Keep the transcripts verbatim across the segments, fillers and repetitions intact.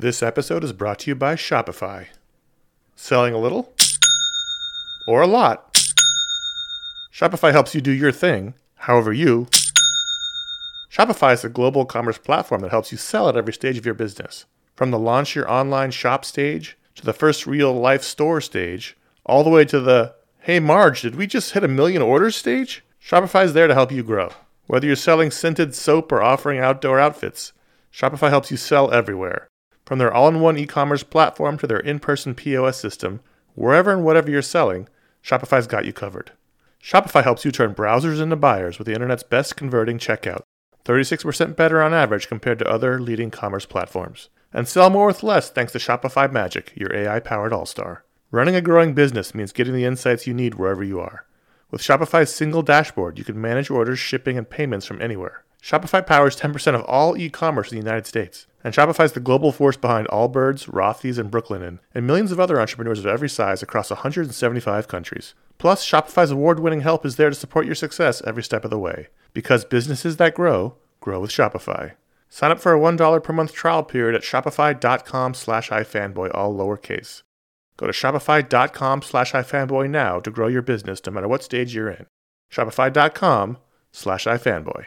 This episode is brought to you by Shopify. Selling a little? Or a lot? Shopify helps you do your thing, however you. Shopify is a global commerce platform that helps you sell at every stage of your business. From the launch your online shop stage, to the first real-life store stage, all the way to the, hey Marge, did we just hit a million orders stage? Shopify is there to help you grow. Whether you're selling scented soap or offering outdoor outfits, Shopify helps you sell everywhere. From their all-in-one e-commerce platform to their in-person P O S system, wherever and whatever you're selling, Shopify's got you covered. Shopify helps you turn browsers into buyers with the internet's best converting checkout, thirty-six percent better on average compared to other leading commerce platforms. And sell more with less thanks to Shopify Magic, your A I-powered all-star. Running a growing business means getting the insights you need wherever you are. With Shopify's single dashboard, you can manage orders, shipping, and payments from anywhere. Shopify powers ten percent of all e-commerce in the United States. And Shopify's the global force behind Allbirds, Rothy's, and Brooklinen, and millions of other entrepreneurs of every size across one hundred seventy-five countries. Plus, Shopify's award-winning help is there to support your success every step of the way. Because businesses that grow, grow with Shopify. Sign up for a one dollar per month trial period at shopify.com slash ifanboy, all lowercase. Go to shopify.com slash ifanboy now to grow your business no matter what stage you're in. Shopify.com slash ifanboy.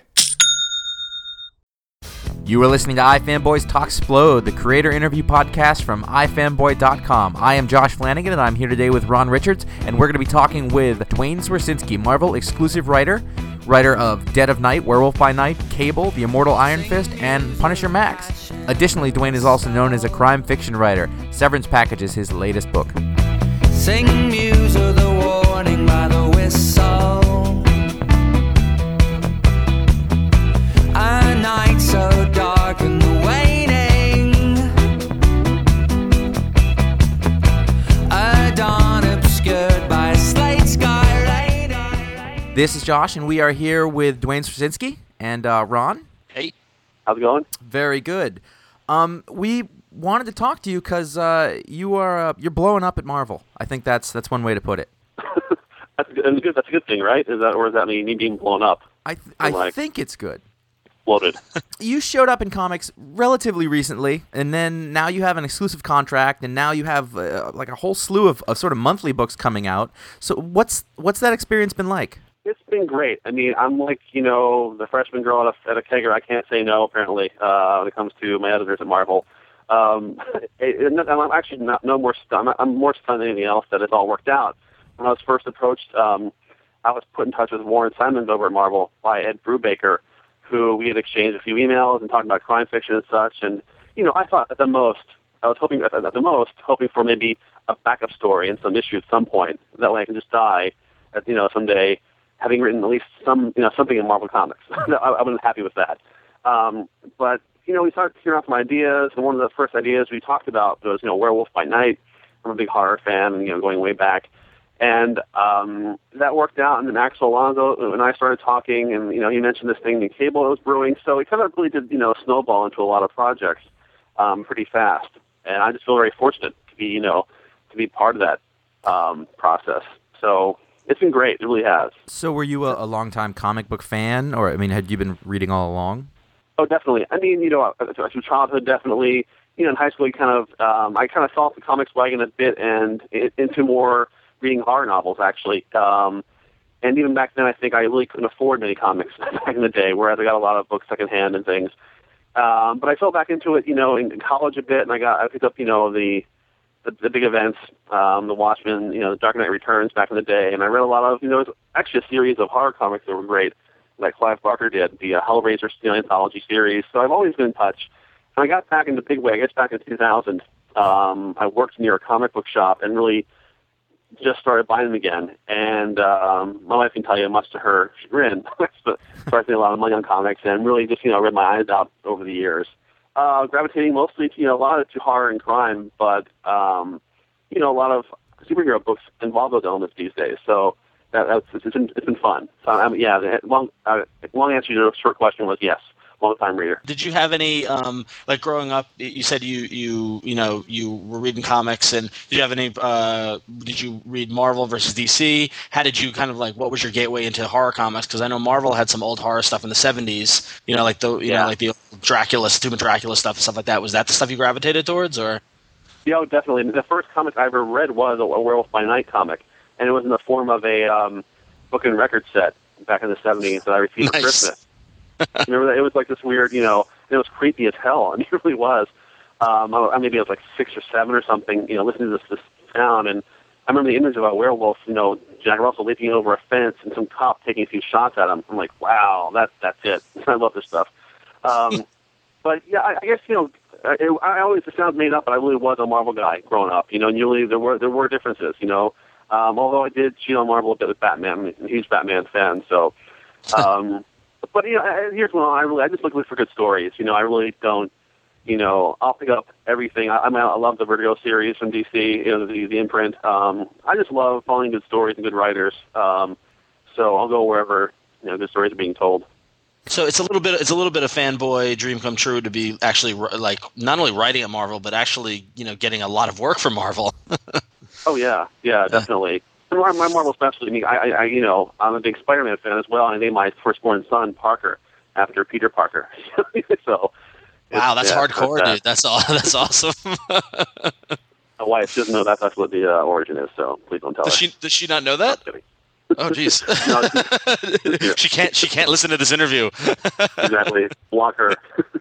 You are listening to iFanboys Talksplode, the creator interview podcast from i fanboy dot com. I am Josh Flanagan, and I'm here today with Ron Richards, and we're going to be talking with Duane Swierczynski, Marvel exclusive writer, writer of Dead of Night, Werewolf by Night, Cable, The Immortal Iron Fist, and Punisher Max. Additionally, Duane is also known as a crime fiction writer. Severance Package is his latest book. Sing muse of the warning by the whistle. A night so dark and the waning, a dawn obscured by a slate sky lighting. This is Josh, and we are here with Duane Swierczynski and uh, Ron. Hey, how's it going? Very good. Um, we wanted to talk to you because uh, you are uh, you're blowing up at Marvel. I think that's that's one way to put it. That's good. That's good. That's a good thing, right? Is that, or does that mean you being blown up? I th- I like, think it's good. Exploded. You showed up in comics relatively recently, and then now you have an exclusive contract, and now you have uh, like a whole slew of, of sort of monthly books coming out. So what's what's that experience been like? It's been great. I mean, I'm like, you know, the freshman girl at a, at a kegger. I can't say no, apparently, uh, when it comes to my editors at Marvel. Um, it, it, I'm actually not no more stunned. I'm more stunned than anything else that it's all worked out. When I was first approached, um, I was put in touch with Warren Simons over at Marvel by Ed Brubaker, who we had exchanged a few emails and talked about crime fiction and such. And, you know, I thought at the most, I was hoping, at the most, hoping for maybe a backup story in some issue at some point. That way I can just die, at, you know, someday, having written at least some, you know, something in Marvel Comics. I, I wasn't happy with that. Um, but, you know, we started hearing out some ideas, and one of the first ideas we talked about was, you know, Werewolf by Night. I'm a big horror fan, and, you know, going way back. And um, that worked out, and then Axel Alonso and I started talking, and, you know, he mentioned this thing, the Cable that was brewing, so it kind of really did, you know, snowball into a lot of projects um, pretty fast. And I just feel very fortunate to be, you know, to be part of that um, process. So it's been great, it really has. So were you a, a longtime comic book fan, or, I mean, had you been reading all along? Oh, definitely. I mean, you know, through childhood, definitely. You know, in high school, you kind of, um, I kind of saw the comics wagon a bit and it, into more reading horror novels, actually. Um, and even back then, I think I really couldn't afford many comics back in the day, whereas I got a lot of books secondhand and things. Um, but I fell back into it, you know, in, in college a bit, and I got I picked up, you know, the the, the big events, um, the Watchmen, you know, the Dark Knight Returns back in the day, and I read a lot of, you know, actually a series of horror comics that were great, like Clive Barker did, the uh, Hellraiser you know, anthology series. So I've always been in touch. And I got back into big way, I guess back in two thousand. Um, I worked near a comic book shop and really just started buying them again. And um, my wife can tell you, much to her chagrin, started spending a lot of money on comics and really just, you know, read my eyes out over the years. Uh, gravitating mostly to, you know, a lot of to horror and crime, but, um, you know, a lot of superhero books involve those elements these days. So that, that's, it's, been, it's been fun. So, um, yeah, the long, uh, long answer to the short question was yes. Long-time reader. Did you have any, um, like growing up, you said you, you, you know, you were reading comics, and did you have any, uh, did you read Marvel versus D C? How did you kind of like, what was your gateway into horror comics? Because I know Marvel had some old horror stuff in the seventies, you know, like the, you yeah. know, like the Dracula, Tomb of Dracula stuff, stuff like that. Was that the stuff you gravitated towards, or? Yeah, oh, definitely. The first comic I ever read was a Werewolf by Night comic, and it was in the form of a um, book and record set back in the seventies that I received Nice. for Christmas. Remember that? It was like this weird, you know, it was creepy as hell. I mean, it really was. Um, I, maybe I was like six or seven or something, you know, listening to this, this sound, and I remember the image of a werewolf, you know, Jack Russell leaping over a fence and some cop taking a few shots at him. I'm like, wow, that, that's it. I love this stuff. Um, but, yeah, I, I guess, you know, it, I always, it sounds made up, but I really was a Marvel guy growing up, you know, and usually there were there were differences, you know. Um, although I did cheat on Marvel a bit with Batman. I'm a huge Batman fan, so. Um, but, you know, here's one. I really, I just look for good stories. You know, I really don't, you know, I'll pick up everything. I, I mean, I love the Vertigo series from D C, you know, the, the imprint. Um, I just love following good stories and good writers. Um, so I'll go wherever, you know, good stories are being told. So it's a little bit it's a little bit of fanboy dream come true to be actually like not only writing at Marvel but actually, you know, getting a lot of work from Marvel. Oh yeah, yeah, definitely. And my, my Marvel specialty, I mean, I, I, you know, I'm a big Spider-Man fan as well. I named my firstborn son Parker after Peter Parker. So. Wow, that's yeah, hardcore, that's, dude. That's all. That's awesome. My wife doesn't know that that's what the uh, origin is, so please don't tell Does her. she? Does she not know that? I'm kidding. Oh, jeez. No, she can't. She can't listen to this interview. Exactly. Block her.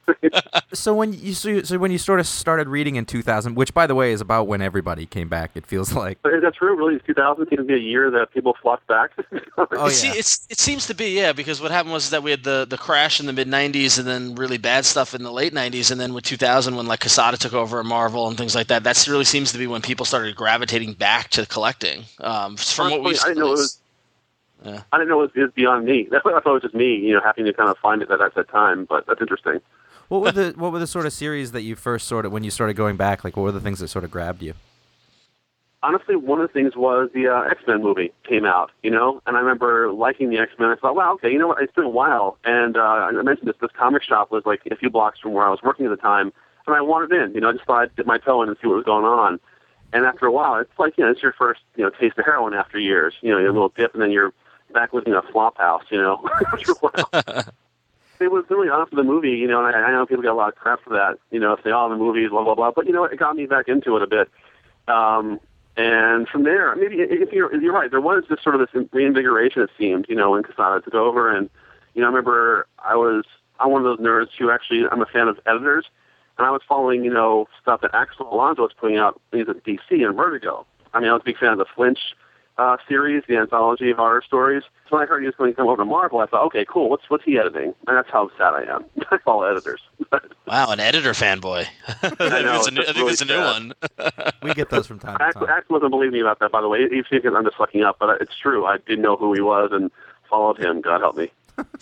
So when you so, you- so when you sort of started reading in two thousand, which by the way is about when everybody came back, it feels like. But is that true? Really, two thousand seems to be a year that people flocked back. Oh, It se- yeah. it's it seems to be, yeah, because what happened was that we had the, the crash in the mid nineties and then really bad stuff in the late nineties, and then with two thousand when like Quesada took over at Marvel and things like that, that really seems to be when people started gravitating back to collecting. Um, from what we've I didn't know it was. Yeah. I didn't know it was, it was beyond me. I thought it was just me, you know, having to kind of find it at that time. But that's interesting. What were the what were the sort of series that you first sort of when you started going back? Like, what were the things that sort of grabbed you? Honestly, one of the things was the uh, X-Men movie came out, you know, and I remember liking the X-Men. I thought, wow, okay, you know what, it's been a while. And uh, I mentioned this, this comic shop was like a few blocks from where I was working at the time, and I wandered in, you know, I just thought I'd dip my toe in and see what was going on. And after a while, it's like, you know, it's your first, you know, taste of heroin after years. You know, your little dip, and then you're back living in a flop house, you know, after a while. It was really awesome, the movie, you know, and I, I know people get a lot of crap for that, you know, if they all the movies, blah, blah, blah. But, you know, it got me back into it a bit. Um, and from there, maybe if you're, you're right, there was just sort of this reinvigoration, it seemed, you know, when Quesada took over. And, you know, I remember I was, I'm one of those nerds who actually, I'm a fan of editors, and I was following, you know, stuff that Axel Alonso was putting out in D C and Vertigo. I mean, I was a big fan of the Flinch uh, series, the anthology of horror stories. So when I heard he was going to come over to Marvel, I thought, okay, cool, what's what's he editing? And that's how sad I am. I follow editors. Wow, an editor fanboy. I think know, it's a new, it's I think really it's a new sad. one. We get those from time to Axel, time. Axel doesn't believe me about that, by the way. He thinks I'm just fucking up, but it's true. I didn't know who he was and followed him. God help me.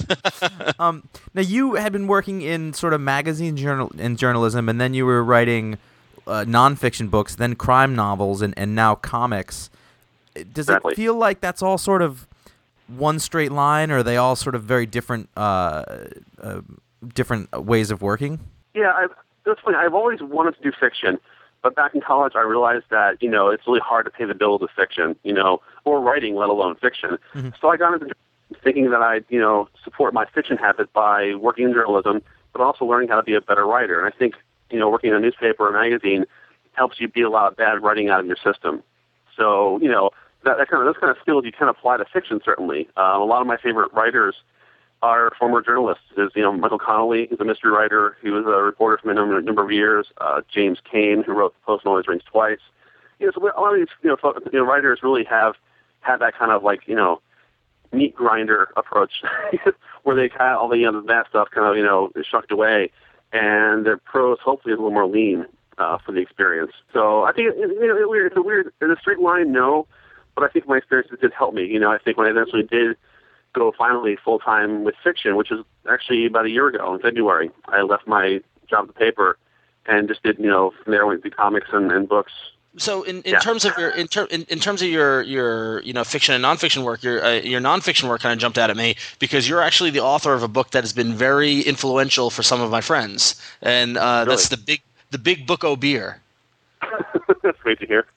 Um, now you had been working in sort of magazine journal in journalism, and then you were writing uh, nonfiction books, then crime novels, and, and now comics. Does Exactly. it feel like that's all sort of one straight line, or are they all sort of very different, uh, uh, different ways of working? Yeah, I've, that's funny. I've always wanted to do fiction, but back in college, I realized that, you know, it's really hard to pay the bills with fiction, you know, or writing, let alone fiction. Mm-hmm. So I got into thinking that I'd, you know, support my fiction habit by working in journalism, but also learning how to be a better writer. And I think, you know, working in a newspaper or magazine helps you beat a lot of bad writing out of your system. So, you know, that, that kind of those kind of skills you can apply to fiction, certainly. Uh, a lot of my favorite writers are former journalists. There's, you know, Michael Connolly, who's a mystery writer. He was a reporter for a number, number of years. Uh, James Cain, who wrote The Postman Always Rings Twice. You know, so a lot of these, you know, folks, you know, writers really have had that kind of like, you know, meat grinder approach, where they kind of all the, you know, the bad stuff kind of, you know, is shucked away, and their prose hopefully is a little more lean uh, for the experience. So I think it, you know, it, weird, it's a weird, in a straight line, no, but I think my experiences did help me. You know, I think when I eventually did go finally full time with fiction, which was actually about a year ago in February, I left my job at the paper and just did, you know, from there went to comics and, and books. So in, in Yeah. terms of your in, ter- in, in terms of your, your you know fiction and nonfiction work, your uh, your nonfiction work kind of jumped out at me because you're actually the author of a book that has been very influential for some of my friends, and uh, Really? that's the big the Big Book O Beer. That's great to hear.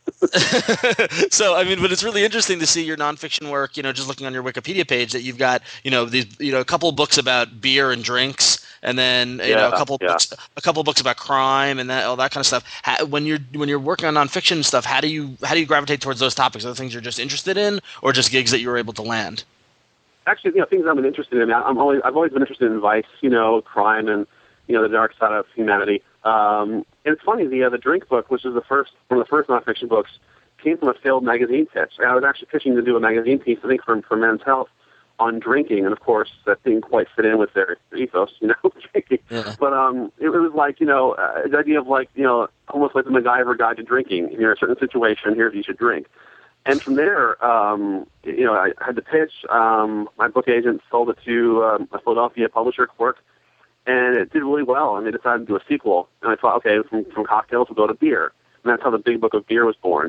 So I mean, but it's really interesting to see your nonfiction work. You know, just looking on your Wikipedia page, that you've got you know these you know a couple of books about beer and drinks, and then you Yeah, know a couple yeah. books, a couple books about crime and that all that kind of stuff. How, when you're when you're working on nonfiction stuff, how do you how do you gravitate towards those topics? Are the things you're just interested in, or just gigs that you were able to land? Actually, you know, things I've been interested in. I'm always I've always been interested in vice, you know, crime, and you know the dark side of humanity. Um, and it's funny, the uh, the Drink book, which is the first one of the first nonfiction books, came from a failed magazine pitch. I was actually pitching to do a magazine piece, I think, for for Men's Health on drinking, and of course that didn't quite fit in with their ethos, you know, drinking. Yeah. But um, it, it was like, you know, uh, the idea of like, you know, almost like the MacGyver guide to drinking. If you're in a certain situation, here's what you should drink. And from there, um, you know, I had the pitch. Um, my book agent sold it to um, a Philadelphia publisher, Quirk, and it did really well. And they decided to do a sequel. And I thought, okay, from, from cocktails we'll go to beer. And that's how the Big Book of Beer was born.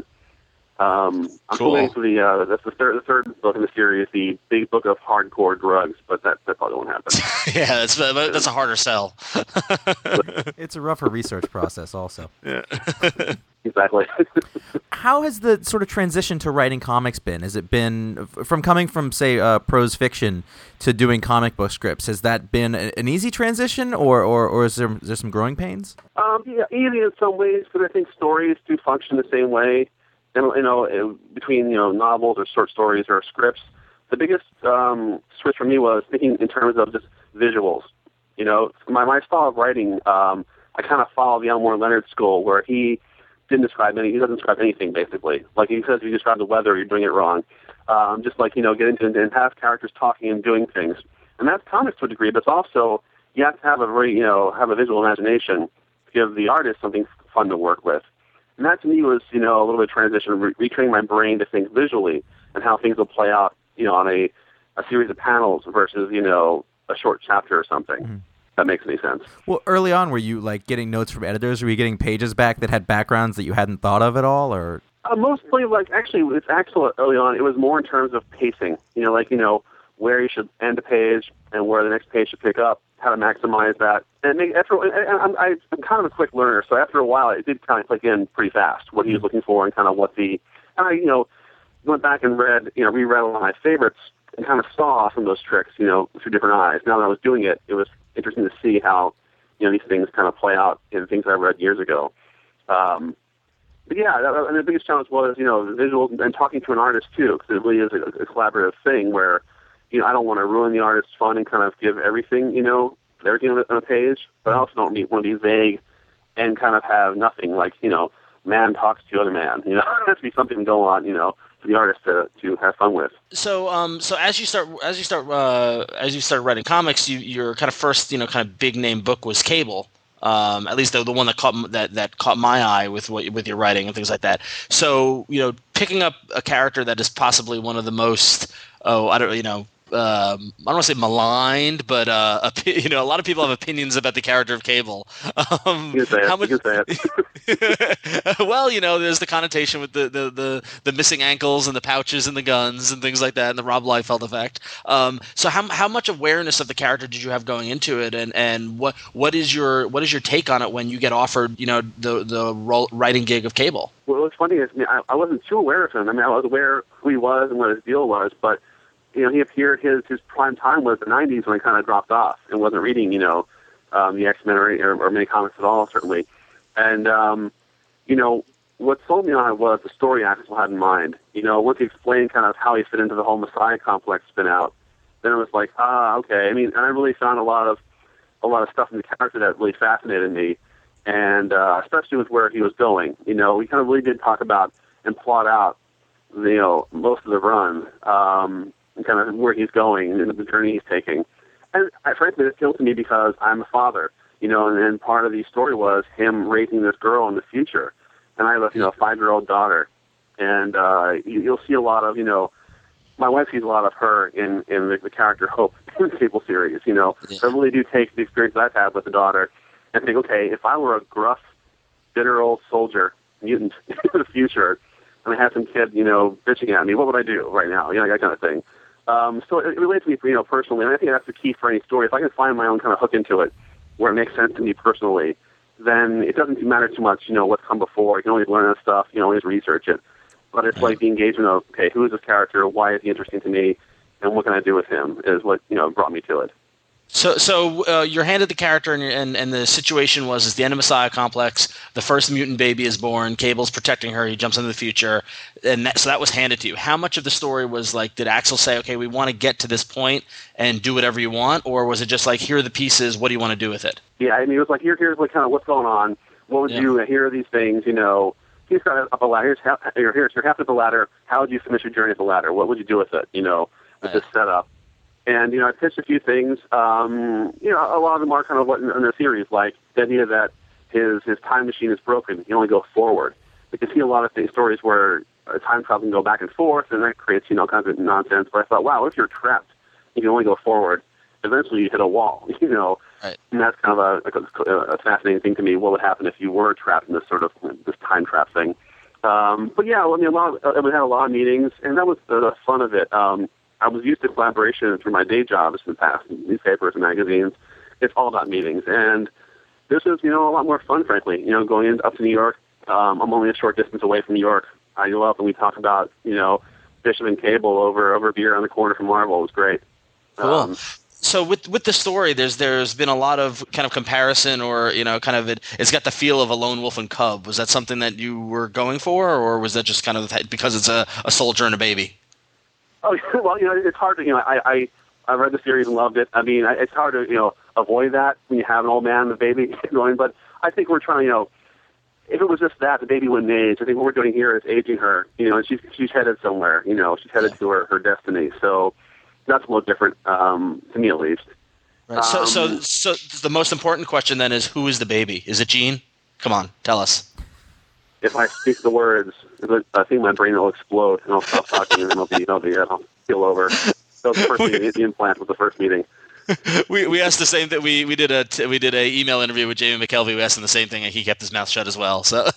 Um, I'm Cool. still waiting for the uh, that's the third the third book in the series, the Big Book of Hardcore Drugs, but that that probably won't happen. Yeah, that's that's a harder sell. It's a rougher research process also. Exactly. How has the sort of transition to writing comics been? Has it been from coming from, say, uh, prose fiction to doing comic book scripts? Has that been a, an easy transition, or, or, or is there is there some growing pains? Um, yeah, easy in some ways, but I think stories do function the same way. And you know, it, between you know novels or short stories or scripts, the biggest um, switch for me was thinking in terms of just visuals. You know, my my style of writing, um, I kind of follow the Elmore Leonard school, where he didn't describe any. He doesn't describe anything basically. Like he says, if you describe the weather, you're doing it wrong. Um, just like you know, get into and have characters talking and doing things, and that's comics to a degree. But it's also you have to have a very you know have a visual imagination to give the artist something fun to work with. And that to me was, you know, a little bit of transition, re- retraining my brain to think visually and how things will play out, you know, on a, a series of panels versus, you know, a short chapter or something. Mm-hmm. That makes any sense. Well, early on, were you like getting notes from editors? Were you getting pages back that had backgrounds that you hadn't thought of at all, or? Uh, mostly, like, actually, it's actually early on. It was more in terms of pacing. You know, like, you know, where you should end a page and where the next page should pick up, how to maximize that. And make, after, and I'm, I'm kind of a quick learner, so after a while, it did kind of click in pretty fast what he was looking for and kind of what the, and I, you know, went back and read, you know, reread all my favorites and kind of saw some of those tricks, you know, through different eyes. Now that I was doing it, it was interesting to see how, you know, these things kind of play out in things I read years ago. Um, but yeah, that, and the biggest challenge was, you know, the visuals and talking to an artist too, because it really is a, a collaborative thing where, you know, I don't want to ruin the artist's fun and kind of give everything, you know, everything on a, on a page, but I also don't want to be vague and kind of have nothing like, you know, man talks to other man. You know, it has to be something to go on, you know, for the artist to, to have fun with. So, um, so as you start, as you start, uh, as you start writing comics, you, your kind of first, you know, kind of big name book was Cable. Um, at least the the one that caught that that caught my eye with what with your writing and things like that. So, you know, picking up a character that is possibly one of the most, oh, I don't, you know. Um, I don't want to say maligned, but uh, you know, a lot of people have opinions about the character of Cable. Um, you can say it. How much? You can say it. Well, you know, there's the connotation with the, the, the, the missing ankles and the pouches and the guns and things like that, and the Rob Liefeld effect. Um, so, how how much awareness of the character did you have going into it, and, and what what is your what is your take on it when you get offered, you know, the the role, writing gig of Cable? Well, what's funny is I, mean, I, I wasn't too aware of him. I mean, I was aware who he was and what his deal was, but you know, he appeared, his, his prime time was the nineties when he kind of dropped off and wasn't reading, you know, um, the X-Men or, or, or many comics at all, certainly. And, um, you know, what sold me on it was the story Axel had in mind. You know, once he explained kind of how he fit into the whole Messiah complex spin out, then it was like, ah, okay. I mean, and I really found a lot of, a lot of stuff in the character that really fascinated me. And, uh, especially with where he was going, you know, we kind of really did talk about and plot out, you know, most of the run, um, and kind of where he's going and the journey he's taking. And I, frankly, it appealed to me because I'm a father, you know, and, and part of the story was him raising this girl in the future. And I have a, you know, five-year-old daughter. And uh, you, you'll see a lot of, you know, my wife sees a lot of her in, in the, the character Hope in the Cable series, you know. Yeah. So I really do take the experience that I've had with the daughter and think, okay, if I were a gruff, bitter old soldier, mutant in the future, and I had some kid, you know, bitching at me, what would I do right now? You know, that kind of thing. Um, so it, it relates to me, you know, personally, and I think that's the key for any story. If I can find my own kind of hook into it, where it makes sense to me personally, then it doesn't matter too much, you know, what's come before. You can always learn that stuff. You can always research it. But it's like the engagement of, okay, who is this character? Why is he interesting to me? And what can I do with him? Is what, you know, brought me to it. So, so uh, you're handed the character, and, and and the situation was is the end of Messiah Complex. The first mutant baby is born. Cable's protecting her. He jumps into the future, and that, so that was handed to you. How much of the story was like? Did Axel say, "Okay, we want to get to this point and do whatever you want," or was it just like, "Here are the pieces. What do you want to do with it?" Yeah, I mean, it was like, here, here's what kind of what's going on. What would Yeah. you? Here are these things. You know, he's got up a ladder. Here's half. Here, here's you're half of the ladder. How would you finish your journey up the ladder? What would you do with it? You know, with Right. this setup. And, you know, I pitched a few things. Um, you know, a lot of them are kind of what in, in the series, like the idea that his his time machine is broken. He can only go forward. You can see a lot of things, stories where a time travel can go back and forth, and that creates, you know, kinds of nonsense. But I thought, wow, if you're trapped, you can only go forward. Eventually you hit a wall, you know. Right. And that's kind of a, like a, a fascinating thing to me. What would happen if you were trapped in this sort of this time trap thing? Um, but, yeah, I mean, a lot of, we had a lot of meetings, and that was the, the fun of it. Um, I was used to collaboration through my day jobs in the past, newspapers and magazines. It's all about meetings. And this is, you know, a lot more fun, frankly. You know, going in, up to New York, um, I'm only a short distance away from New York. I go up and we talk about, you know, Bishop and Cable over, over beer on the corner from Marvel. It was great. Cool. Um, So with with the story, there's there's been a lot of kind of comparison, or you know, kind of it, it's got the feel of a lone wolf and cub. Was that something that you were going for, or was that just kind of because it's a, a soldier and a baby? Oh, well, you know, it's hard to, you know, I, I, I read the series and loved it. I mean, I, it's hard to, you know, avoid that when you have an old man and a baby going, but I think we're trying, you know, if it was just that, the baby wouldn't age. I think what we're doing here is aging her, you know, and she's, she's headed somewhere, you know, she's headed to her, her destiny. So that's a little different, um, to me at least. Right. So, Um, so, so the most important question then is, who is the baby? Is it Jean? Come on, tell us. If I speak the words, I think my brain will explode and I'll stop talking and it'll be, it'll be, I'll feel over. So the first meeting, the implant was the first meeting. We we asked the same thing. We we did a t- we did a email interview with Jamie McKelvey. We asked him the same thing, and he kept his mouth shut as well. So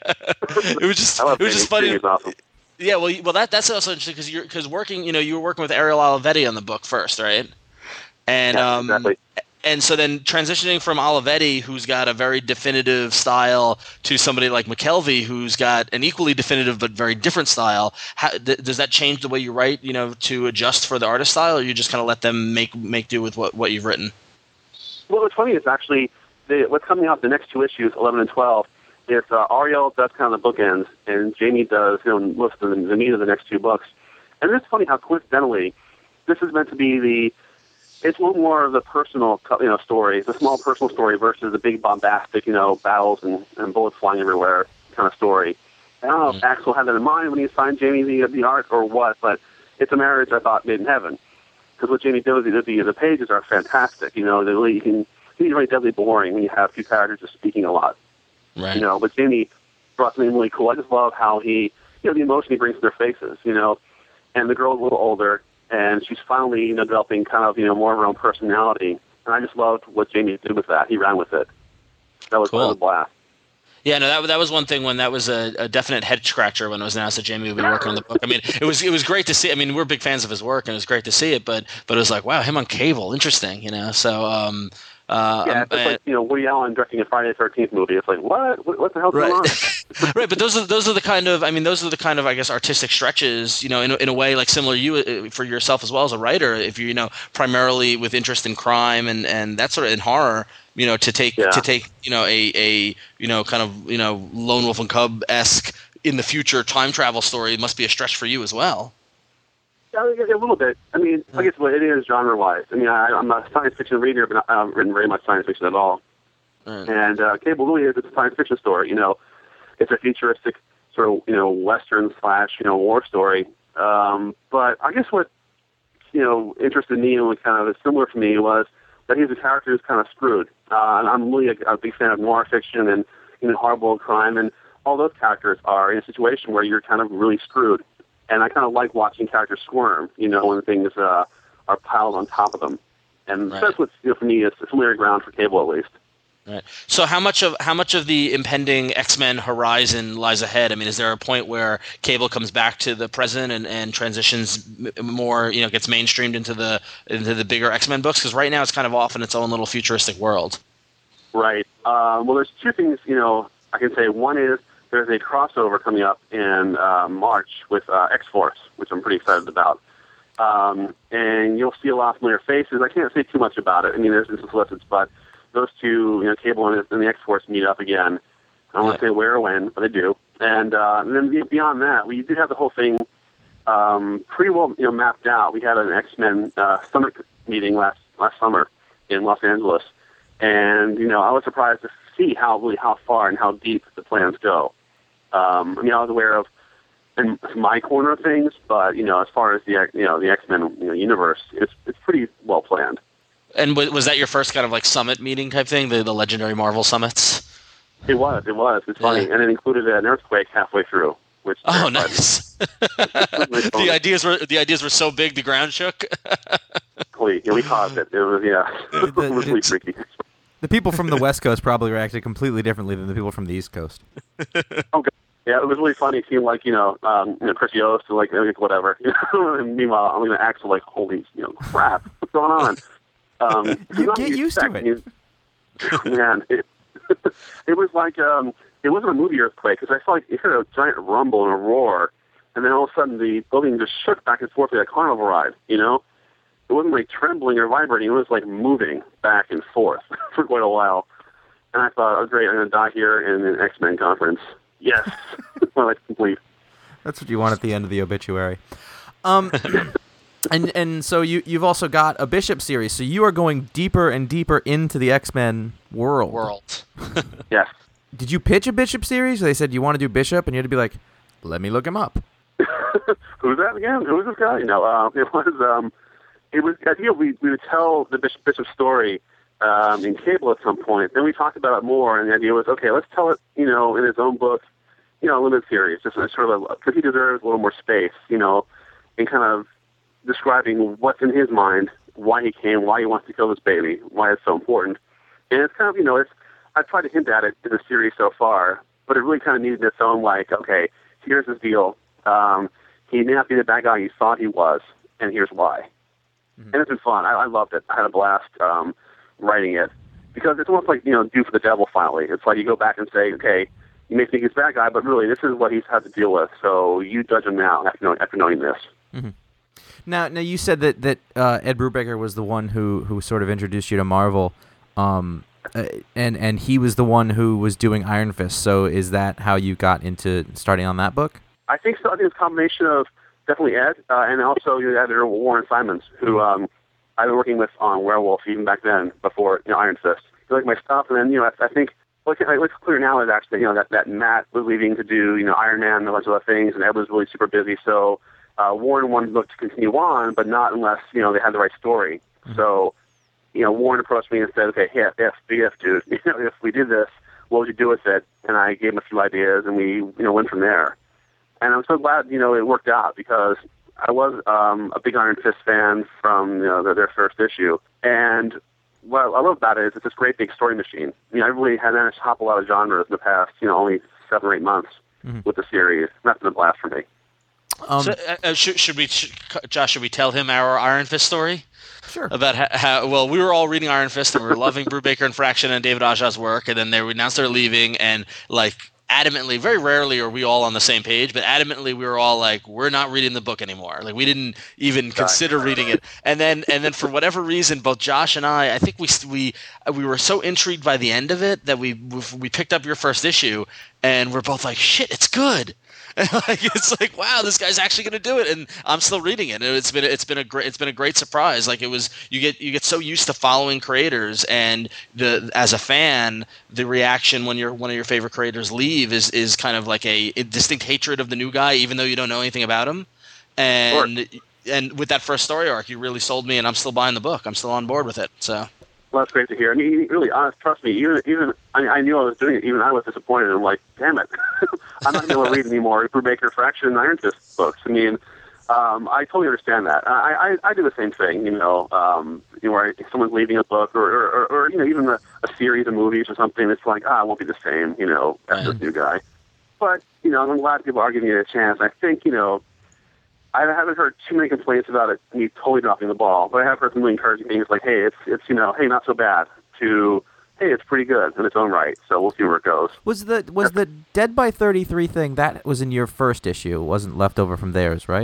it was just I love it was just funny. Jamie's awesome. Yeah, well, you- well, that that's also interesting because you're because working, you know, you were working with Ariel Olivetti on the book first, right? And Yeah, um, exactly. and so then transitioning from Olivetti, who's got a very definitive style, to somebody like McKelvey, who's got an equally definitive but very different style. How, th- does that change the way you write, you know, to adjust for the artist style, or you just kind of let them make make do with what, what you've written? Well, what's funny is actually the, what's coming out the next two issues, eleven and twelve, is uh, Ariel does kind of the bookends, and Jamie does, you know, most of the, the meat of the next two books. And it's funny how coincidentally, this is meant to be the, it's a little more of the personal, you know, story, the small personal story versus the big bombastic, you know, battles and, and bullets flying everywhere kind of story. I don't know if Axel had that in mind when he assigned Jamie the, the art or what, but it's a marriage I thought made in heaven. Because what Jamie does, the, the, the pages are fantastic. You know, they really, you can, he's really deadly boring when you have two characters just speaking a lot. Right. You know, but Jamie brought something really cool. I just love how he, you know, the emotion he brings to their faces, you know. And the girl's a little older, and she's finally, you know, developing kind of, you know, more of her own personality. And I just loved what Jamie did with that. He ran with it. That was, Cool. that was a blast. Yeah, no, that that was one thing when that was a, a definite head scratcher when it was announced that Jamie would be working on the book. I mean, it was it was great to see. I mean, we're big fans of his work, and it was great to see it. But but it was like, wow, him on Cable, interesting, you know. So um, uh, Yeah, um, it's just like, you know, Woody Allen directing a Friday the thirteenth movie. It's like, what? What, what the hell's Right. going on? right, but those are those are the kind of I mean those are the kind of I guess artistic stretches, you know, in a, in a way like similar to you uh, for yourself as well as a writer, if you you know primarily with interest in crime and, and that sort of in horror, you know, to take Yeah. to take you know a, a you know kind of you know Lone Wolf and Cub esque in the future time travel story must be a stretch for you as well. Yeah, a little bit. I mean, I guess what it is genre-wise. I mean, I, I'm a science fiction reader, but I haven't written very much science fiction at all. Right. And uh, Cable really is it's a science fiction story. You know, it's a futuristic sort of, you know, Western slash, you know, war story. Um, but I guess what, you know, interested me and what kind of is similar to me was that he's a character who's kind of screwed. Uh, and I'm really a, a big fan of noir fiction and, you know, hardboiled crime. And all those characters are in a situation where you're kind of really screwed. And I kind of like watching characters squirm, you know, when things uh, are piled on top of them. And Right. that's what, you know, for me, is familiar ground for Cable, at least. Right. So how much of how much of the impending X-Men horizon lies ahead? I mean, is there a point where Cable comes back to the present and, and transitions m- more, you know, gets mainstreamed into the into the bigger X-Men books? Because right now it's kind of off in its own little futuristic world. Right. Um, well, there's two things, you know, I can say. One is there's a crossover coming up in uh, March with uh, X-Force, which I'm pretty excited about. Um, and you'll see a lot of familiar faces. I can't say too much about it. I mean, there's some solicits, but those two, you know, Cable and, and the X-Force meet up again. I don't want to say where or when, but they do. And, uh, and then beyond that, we did have the whole thing um, pretty well, you know, mapped out. We had an X-Men uh, summer meeting last last summer in Los Angeles, and you know, I was surprised to see how really how far and how deep the plans go. Um, I mean, I was aware of in my corner of things, but you know, as far as the you know the X-Men you know, universe, it's it's pretty well planned. And w- was that your first kind of like summit meeting type thing, the the legendary Marvel summits? It was. It was. It's funny, Yeah. and it included an earthquake halfway through. Which Oh, nice. the ideas were the ideas were so big the ground shook. You know, we caused it. It was yeah, it was really It's- freaky. The people from the West Coast probably reacted completely differently than the people from the East Coast. Okay. Yeah, it was really funny seeing like you know, um, you know, Chris Yost and like, like whatever. You know? And meanwhile, I'm going to act like, holy, you know, crap, what's going on? Um, You not get you used to expect, it. you- Man, it, it was like um, it wasn't a movie earthquake because I felt like you heard a giant rumble and a roar, and then all of a sudden the building just shook back and forth like a carnival ride. You know, it wasn't like trembling or vibrating; it was like moving back and forth for quite a while. And I thought, oh great, I'm going to die here in an X-Men conference. Yes, my life's complete. That's what you want at the end of the obituary. Um, and and so you you've also got a Bishop series, so you are going deeper and deeper into the X-Men world. World. Yes. Did you pitch a Bishop series? They said you want to do Bishop, and you had to be like, let me look him up. Who's that again? Who's this guy? You know, uh, it was um, it was the idea we we would tell the Bishop, Bishop story um, in Cable at some point. Then we talked about it more, and the idea was, okay, let's tell it, you know, in his own book, you know, a limited series, just a sort of because he deserves a little more space, you know, and kind of describing what's in his mind, why he came, why he wants to kill this baby, why it's so important. And it's kind of, you know, it's I've tried to hint at it in the series so far, but it really kind of needed its own, like, okay, here's his deal. Um, he may not be the bad guy you thought he was, and here's why. Mm-hmm. And it's been fun. I, I loved it. I had a blast um, writing it because it's almost like, you know, Do for the Devil finally. It's like you go back and say, okay, you may think he's a bad guy, but really this is what he's had to deal with, so you judge him now after knowing, after knowing this. Mm-hmm. Now, now you said that that uh, Ed Brubaker was the one who, who sort of introduced you to Marvel, um, uh, and and he was the one who was doing Iron Fist. So is that how you got into starting on that book? I think so. I think it's a combination of definitely Ed uh, and also your editor Warren Simons, who um, I've been working with on Werewolf even back then before you know Iron Fist. He liked my stuff, and then you know I, I think what's, what's clear now is actually you know that that Matt was leaving to do you know Iron Man and a bunch of other things, and Ed was really super busy. So uh, Warren wanted the book to continue on, but not unless you know they had the right story. Mm-hmm. So you know Warren approached me and said, "Okay, if if if dude, you know, if we did this, what would you do with it?" And I gave him a few ideas, and we you know went from there. And I'm so glad, you know, it worked out because I was um, a big Iron Fist fan from, you know, their, their first issue. And what I love about it is it's this great big story machine. You know, I really had managed to hop a lot of genres in the past, you know, only seven or eight months mm-hmm. with the series. That's been a blast for me. Um, so, uh, should, should we, should, Josh, should we tell him our Iron Fist story? Sure. About how, how, well, we were all reading Iron Fist and we were loving Brubaker and Fraction and David Aja's work. And then they announced they're leaving and, like, adamantly, very rarely are we all on the same page, but adamantly we were all like, we're not reading the book anymore. Like we didn't even consider reading it. And then, and then for whatever reason, both Josh and I, I think we we we were so intrigued by the end of it that we we picked up your first issue, and we're both like, shit, it's good. And like it's like, wow, this guy's actually going to do it, and I'm still reading it. And it's been it's been a great it's been a great surprise. Like it was, you get you get so used to following creators, and the as a fan, the reaction when you're one of your favorite creators leave is is kind of like a, a distinct hatred of the new guy, even though you don't know anything about him. And sure. and with that first story arc, you really sold me, and I'm still buying the book. I'm still on board with it. So. Well, that's great to hear. I mean, really, honest, trust me, even, even I, I knew I was doing it, even I was disappointed. I'm like, damn it. I'm not going to read any more Brubaker, Fraction, and Iron Fist books. I mean, um, I totally understand that. I, I, I do the same thing, you know, um, you know where if someone's leaving a book or, or, or, or you know, even a, a series of movies or something, it's like, ah, it won't be the same, you know, as this new guy. But, you know, I'm glad people are giving it a chance. I think, you know, I haven't heard too many complaints about it, me totally dropping the ball, but I have heard some really encouraging things like, hey, it's, it's you know, hey, not so bad, to, hey, it's pretty good in its own right, so we'll see where it goes. Was the was the Dead by thirty-three thing, that was in your first issue, it wasn't left over from theirs, right?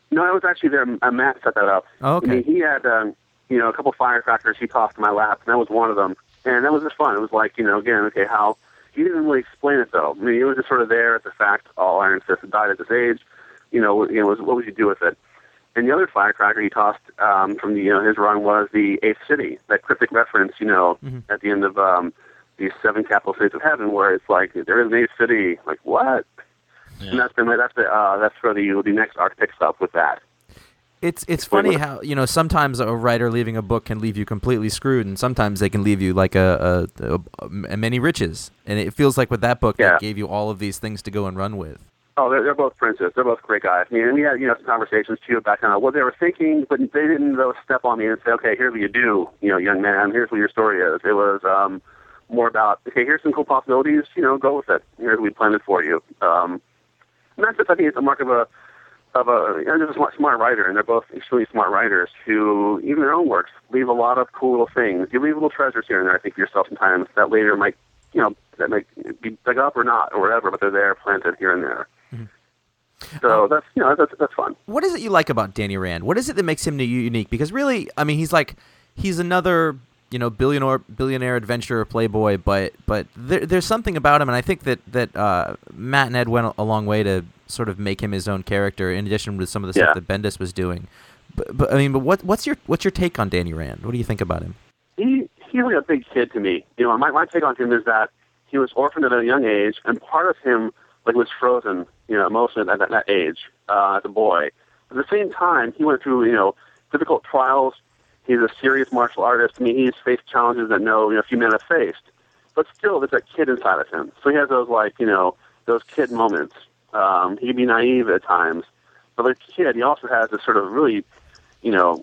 No, I was actually there. Uh, Matt set that up. Oh, okay. I mean, he had, um, you know, a couple firecrackers he tossed in my lap, and that was one of them. And that was just fun. It was like, you know, again, okay, how he didn't really explain it though. I mean, it was just sort of there as the fact all Iron Fist had died at this age. You know, you know, was, what would you do with it? And the other firecracker he tossed um, from the, you know, his run was the Eighth City, that cryptic reference, you know, mm-hmm. at the end of um, the Seven Capital Cities of Heaven, where it's like there is an Eighth City. Like what? Yeah. And that's been that's the uh, that's where the the next arc picks up with that. It's it's funny how, you know, sometimes a writer leaving a book can leave you completely screwed, and sometimes they can leave you like a, a, a, a many riches. And it feels like with that book, yeah. they gave you all of these things to go and run with. Oh, they're, they're both princes. They're both great guys. I mean, we had, you know, some conversations too about kind of what they were thinking, but they didn't though step on me and say, okay, here's what you do, you know, young man. Here's what your story is. It was um, more about, okay, here's some cool possibilities. You know, go with it. Here's what we planned it for you. Um, and that's just, I think, it's a mark of a of a, you know, just a smart, smart writer, and they're both extremely smart writers who, even their own works, leave a lot of cool little things. You leave little treasures here and there, I think, for yourself sometimes that later might, you know, that might be dug up or not or whatever, but they're there, planted here and there. Mm-hmm. So um, that's, you know, that's that's fun. What is it you like about Danny Rand? What is it that makes him unique? Because really, I mean, he's like, he's another, you know, billionaire billionaire adventurer playboy, but but there, there's something about him, and I think that that uh, Matt and Ed went a long way to sort of make him his own character, in addition to some of the yeah. stuff that Bendis was doing. But, but I mean, but what what's your what's your take on Danny Rand? What do you think about him? He he's like a big kid to me. You know, my my take on him is that he was orphaned at a young age, and part of him like was frozen, you know, emotionally at that, that age uh, as a boy. At the same time, he went through, you know, difficult trials. He's a serious martial artist. I mean, he's faced challenges that no, you know, few men have faced. But still, there's that kid inside of him. So he has those, like, you know, those kid moments. Um, he can be naive at times. But like a kid, he also has this sort of really, you know,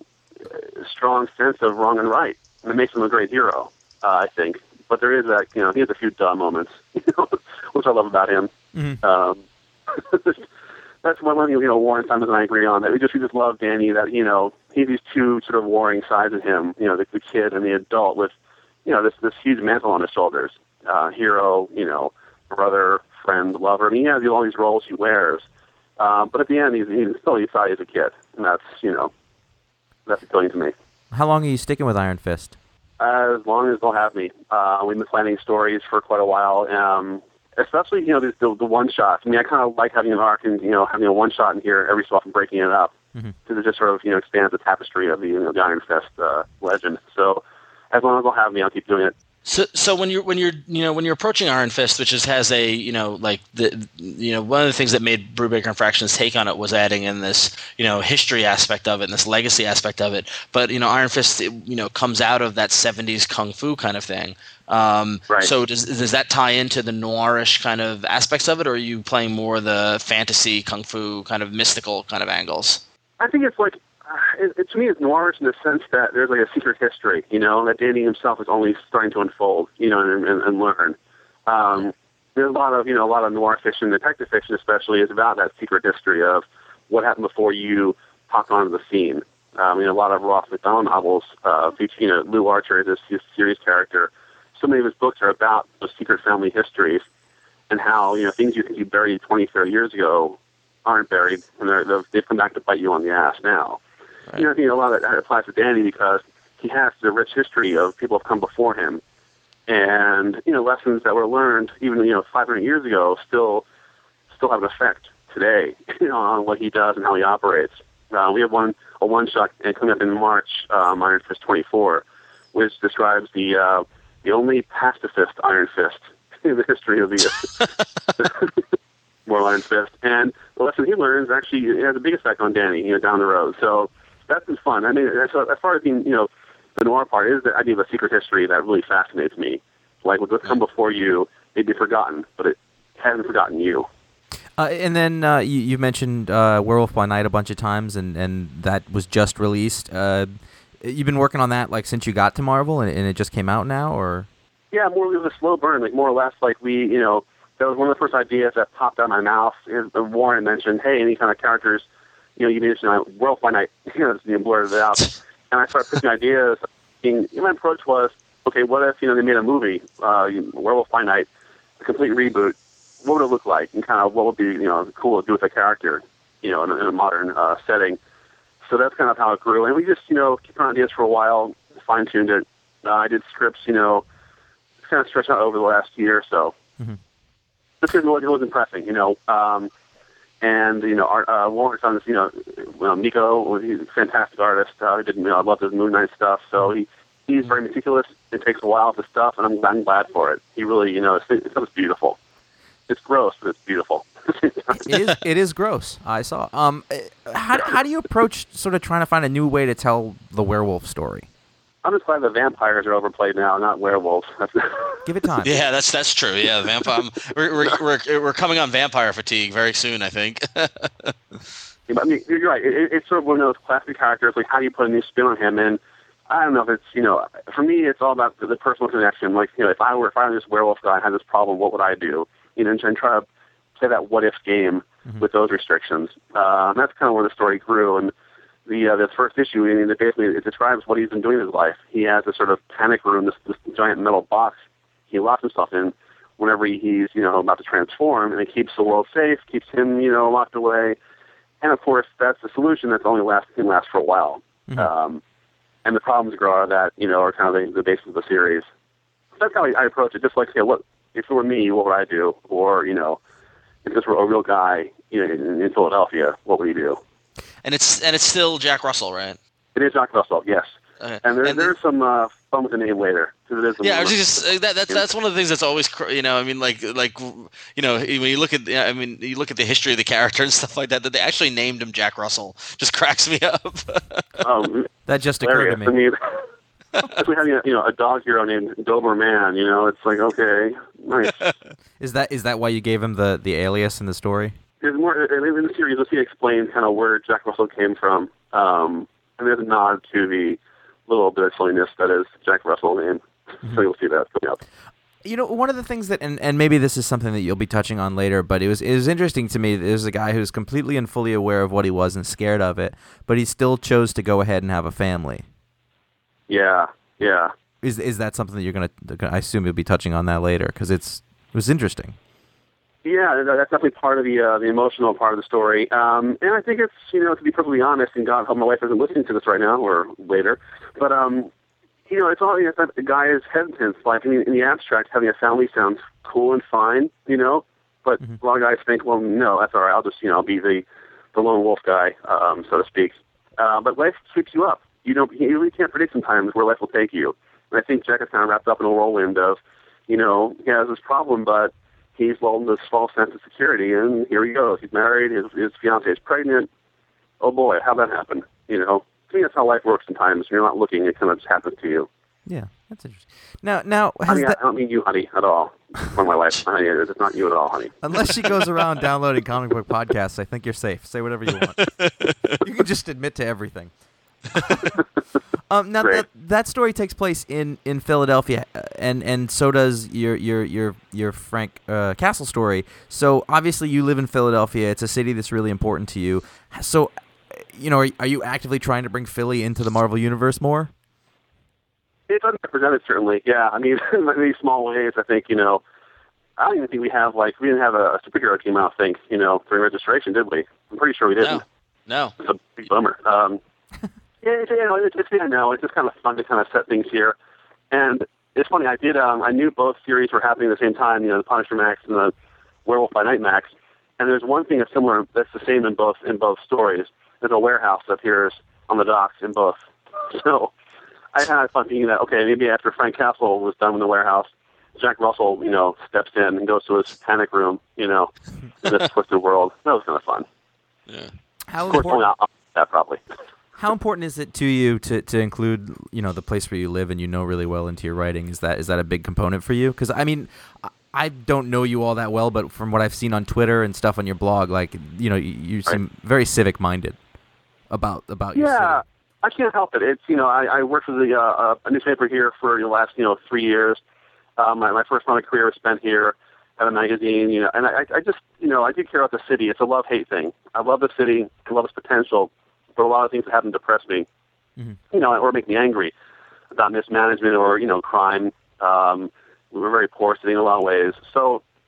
strong sense of wrong and right. And it makes him a great hero, uh, I think. But there is that, you know, he has a few dumb moments, you know, which I love about him. Mm-hmm. Um, that's one thing, you know, Warren Simons and I agree on, that we just we just love Danny, that, you know, he has these two sort of warring sides of him, you know, the, the kid and the adult with, you know, this this huge mantle on his shoulders. Uh, hero, you know, brother, friend, lover. I mean, he has all these roles he wears. Uh, but at the end, he's, he's still inside as a kid. And that's, you know, that's appealing to me. How long are you sticking with Iron Fist? Uh, as long as they'll have me. Uh, we've been planning stories for quite a while. Um, especially, you know, the, the, the one-shots. I mean, I kind of like having an arc and, you know, having a one-shot in here every so often, breaking it up. Because mm-hmm. it just sort of, you know, expands the tapestry of the, you know, the Iron Fist uh, legend. So as long as they'll have me, I'll keep doing it. So, so when you're when you're you know when you're approaching Iron Fist, which is has a you know like the you know one of the things that made Brubaker and Fraction's take on it was adding in this you know history aspect of it and this legacy aspect of it. But you know Iron Fist it, you know comes out of that seventies kung fu kind of thing. Um, right. So does does that tie into the noirish kind of aspects of it, or are you playing more the fantasy kung fu kind of mystical kind of angles? I think it's like. Uh, it, it, to me, it's noirish in the sense that there's like a secret history, you know, that Danny himself is only starting to unfold, you know, and, and, and learn. Um, there's a lot of, you know, a lot of noir fiction, detective fiction especially, is about that secret history of what happened before you popped onto the scene. Um, you know, a lot of Ross McDonald novels uh, feature, you know, Lou Archer, this, this serious character. So many of his books are about those secret family histories and how, you know, things you think you buried twenty, thirty years ago aren't buried, and they're, they're, they've come back to bite you on the ass now. Right. You know, I think a lot of that applies to Danny because he has the rich history of people have come before him, and you know, lessons that were learned even you know five hundred years ago still still have an effect today, you know, on what he does and how he operates. Uh, we have one a one shot coming up in March, um, Iron Fist twenty-four, which describes the uh, the only pacifist Iron Fist in the history of the World Iron Fist, and the lesson he learns actually has a big effect on Danny, you know, down the road. So. That's been fun. I mean, as, as far as being, you know, the noir part is the idea of a secret history that really fascinates me. Like, what's come before you may be forgotten, but it hasn't forgotten you. Uh, and then uh, you, you mentioned uh, Werewolf by Night a bunch of times, and, and that was just released. Uh, you've been working on that like since you got to Marvel, and, and it just came out now, or? Yeah, more it was a slow burn. Like more or less, like we, you know, that was one of the first ideas that popped out of my mouth. Is uh, Warren mentioned, hey, any kind of characters. You know, you mentioned uh, Werewolf by Night, you know, you blurted it out. And I started pitching ideas. And my approach was, okay, what if, you know, they made a movie, uh, Werewolf by Night, a complete reboot. What would it look like? And kind of what would be, you know, cool to do with a character? you know, in a, in a modern uh, setting. So that's kind of how it grew. And we just, you know, kept on ideas for a while, fine-tuned it. Uh, I did scripts, you know, kind of stretched out over the last year or so. Mm-hmm. Just because it was, it was impressing, you know. Um, and, you know, our, uh, Warner's on this, you know, well, Nico, he's a fantastic artist. Uh, he did, you know, I love his Moon Knight stuff. So he, he's very meticulous. It takes a while for stuff, and I'm, I'm glad for it. He really, you know, it's, it's, it's beautiful. It's gross, but it's beautiful. it is. It is gross. I saw. Um, how how do you approach sort of trying to find a new way to tell the werewolf story? I'm just glad the vampires are overplayed now, not werewolves. Give it time. Yeah, that's that's true. Yeah, the vampire. we're, we're we're we're coming on vampire fatigue very soon, I think. Yeah, I mean, you're right. It, it's sort of one of those classic characters. Like, how do you put a new spin on him? And I don't know if it's, you know, for me, it's all about the, the personal connection. Like, you know, if I were if I were this werewolf guy and had this problem, what would I do? You know, and, and try to play that what if game mm-hmm. with those restrictions. Uh, and that's kind of where the story grew. And the uh, the first issue, I mean, it basically it describes what he's been doing in his life. He has this sort of panic room, this, this giant metal box he locks himself in whenever he's, you know, about to transform, and it keeps the world safe, keeps him, you know, locked away. And of course, that's the solution that's only last can last for a while. Mm-hmm. Um, and the problems grow out of that, you know, are kind of the, the basis of the series. So that's how I, I approach it. Just like, say, look, if it were me, what would I do? Or, you know, if this were a real guy, you know, in, in Philadelphia, what would he do? And it's and it's still Jack Russell, right? It is Jack Russell, yes. Okay. And, there, and there's some uh, fun with the name later. It is yeah, I was just uh, that, that's that's one of the things that's always, you know, I mean, like like you know, when you look at, I mean, you look at the history of the character and stuff like that, that they actually named him Jack Russell, just cracks me up. um, that just occurred to me. I mean, if we had, you know, a dog hero named Doberman, you know, it's like, okay, nice. Is that is that why you gave him the, the alias in the story? There's more in the series. Let's see, explain kind of where Jack Russell came from, um, and there's a nod to the little bit of silliness that is Jack Russell name. Mm-hmm. So you'll see that coming up. You know, one of the things that, and, and maybe this is something that you'll be touching on later, but it was it was interesting to me. There's a guy who's completely and fully aware of what he was and scared of it, but he still chose to go ahead and have a family. Yeah, yeah. Is is that something that you're gonna? I assume you'll be touching on that later because it's it was interesting. Yeah, that's definitely part of the uh, the emotional part of the story. Um, and I think it's, you know, to be perfectly honest, and God hope my wife isn't listening to this right now or later, but um, you know, it's all, you know, that the guy is hesitant. Like, in the, in the abstract, having a family sounds cool and fine, you know, but mm-hmm. a lot of guys think, well, no, that's all right. I'll just, you know, I'll be the, the lone wolf guy, um, so to speak. Uh, but life sweeps you up. You don't, you really can't predict sometimes where life will take you. And I think Jack is kind of wrapped up in a whirlwind of, you know, he has this problem, but he's lulled in this false sense of security, and here he goes. He's married, his, his fiancée is pregnant. Oh boy, how'd that happen? You know, to me, that's how life works sometimes. When you're not looking, it kind of just happens to you. Yeah, that's interesting. Now, now, has I mean, that... I don't mean you, honey, at all. For my wife, honey, it's not you at all, honey. Unless she goes around downloading comic book podcasts, I think you're safe. Say whatever you want. You can just admit to everything. um, now that, that story takes place in, in Philadelphia, and, and so does your your your your Frank uh, Castle story. So obviously you live in Philadelphia. It's a city that's really important to you. So, you know, are, are you actively trying to bring Philly into the Marvel universe more? It doesn't represent it, certainly. Yeah, I mean, in many small ways, I think, you know, I don't even think we have, like, we didn't have a, a superhero team, I don't think, you know, during registration, did we? I'm pretty sure we didn't. No. No. It's a big bummer. Um, yeah, it's, you know, it's, it's, yeah, no, it's just kind of fun to kind of set things here. And it's funny, I did, um, I knew both series were happening at the same time, you know, the Punisher Max and the Werewolf by Night Max. And there's one thing that's similar, that's the same in both in both stories. There's a warehouse that appears on the docks in both. So I had fun thinking that, okay, maybe after Frank Castle was done with the warehouse, Jack Russell, you know, steps in and goes to his panic room, you know, in this twisted world. That was kind of fun. Yeah. How of course, important? I'll, I'll that probably. How important is it to you to, to include, you know, the place where you live and you know really well into your writing? Is that is that a big component for you? Because I mean, I don't know you all that well, but from what I've seen on Twitter and stuff on your blog, like, you know, you, you seem right. very civic minded about about your yeah. city. I can't help it. It's, you know, I, I worked for the uh, a newspaper here for the last, you know, three years. Um, my, my first run of career was spent here at a magazine, you know, and I, I just, you know, I do care about the city. It's a love-hate thing. I love the city. I love its potential, but a lot of things that happen depress me, mm-hmm. you know, or make me angry about mismanagement or, you know, crime. Um, we're a very poor city in a lot of ways. So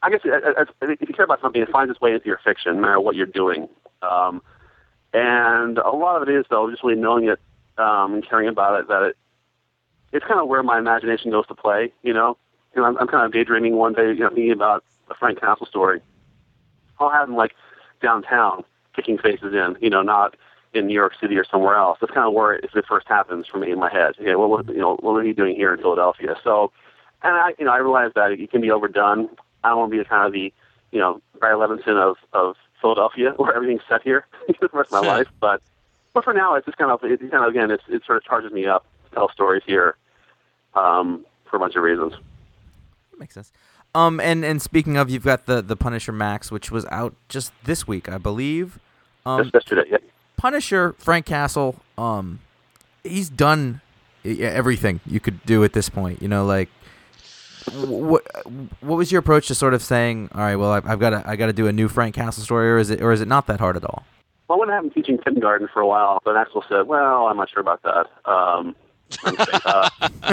I guess I, I, if you care about something, it finds its way into your fiction, no matter what you're doing. Um, and a lot of it is, though, just really knowing it um, and caring about it, that it it's kind of where my imagination goes to play, you know? You know, I'm, I'm kind of daydreaming one day, you know, thinking about a Frank Castle story. I'll have him, like, downtown, kicking faces in, you know, not in New York City or somewhere else. That's kind of where it, it first happens for me in my head. Okay, well, what, you know, what are you doing here in Philadelphia? So, and I, you know, I realize that it can be overdone. I don't want to be the kind of the, you know, Barry Levinson of, of Philadelphia, where everything's set here for the rest of my life. But, but for now, it's just kind of, it kind of again, it's, it sort of charges me up to tell stories here, um, for a bunch of reasons. That makes sense. Um, and, and speaking of, you've got the, the Punisher Max, which was out just this week, I believe. Um, just yesterday, yeah. Punisher, Frank Castle, um, he's done everything you could do at this point. You know, like, what what was your approach to sort of saying, all right, well, I've, I've got to I got to do a new Frank Castle story, or is it or is it not that hard at all? Well, I went to have him teaching kindergarten for a while, but Axel said, well, I'm not sure about that. Um, uh,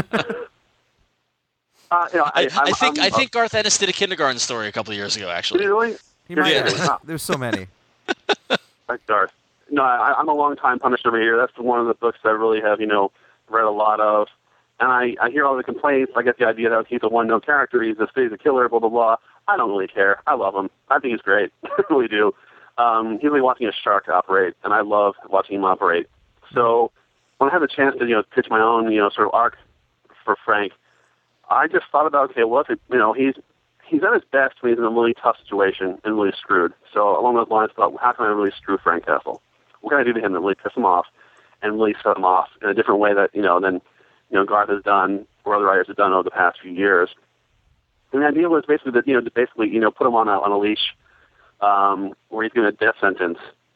uh, you know, I, I, I I'm, think I'm, I think Garth Ennis did a kindergarten story a couple of years ago, actually. Did he really? He might Yeah. have. There's so many. Like Garth. No, I, I'm a long-time Punisher reader. That's one of the books that I really have, you know, read a lot of. And I, I hear all the complaints. I get the idea that he's a one-known character. He's a, he's a killer, blah, blah, blah. I don't really care. I love him. I think he's great. I really do. Um, he's like watching a shark operate, and I love watching him operate. So when I had the chance to, you know, pitch my own, you know, sort of arc for Frank, I just thought about, okay, well, if it, you know, he's he's at his best when he's in a really tough situation and really screwed. So along those lines, I thought, how can I really screw Frank Castle? What can I do to him that really piss him off and really set him off in a different way that, you know, than, you know, Garth has done or other writers have done over the past few years. And the idea was basically that, you know, to basically, you know, put him on a, on a leash um, where he's given a death sentence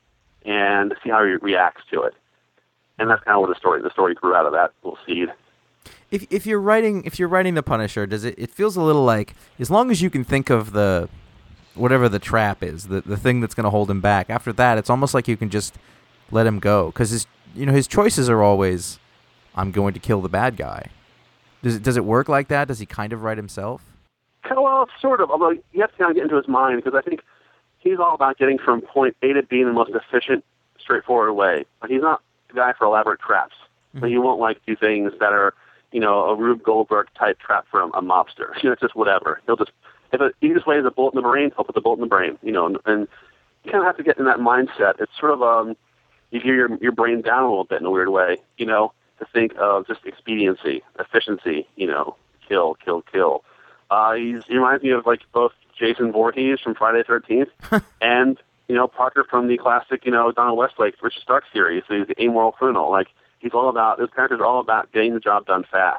and see how he reacts to it. And that's kind of what the story, the story grew out of that little seed. If if you're writing if you're writing the Punisher, does it it feels a little like, as long as you can think of the whatever the trap is, the the thing that's going to hold him back. After that, it's almost like you can just let him go, because his you know his choices are always, I'm going to kill the bad guy. Does it does it work like that? Does he kind of write himself? Well, sort of. Although you have to kind of get into his mind, because I think he's all about getting from point A to B in the most efficient, straightforward way. But he's not the guy for elaborate traps. Mm-hmm. So he won't like do things that are, you know, a Rube Goldberg type trap for a, a mobster. You know, it's just whatever. He'll just, if the easiest way is a bullet in the brain, he'll put the bullet in the brain. You know, and, and you kind of have to get in that mindset. It's sort of um, you gear your your brain down a little bit in a weird way. You know, to think of just expediency, efficiency. You know, kill, kill, kill. Uh, he's, he reminds me of like both Jason Voorhees from Friday the thirteenth and, you know, Parker from the classic, you know, Donald Westlake, Richard Stark series. So he's the amoral criminal. Like, he's all about, those characters are all about getting the job done fast.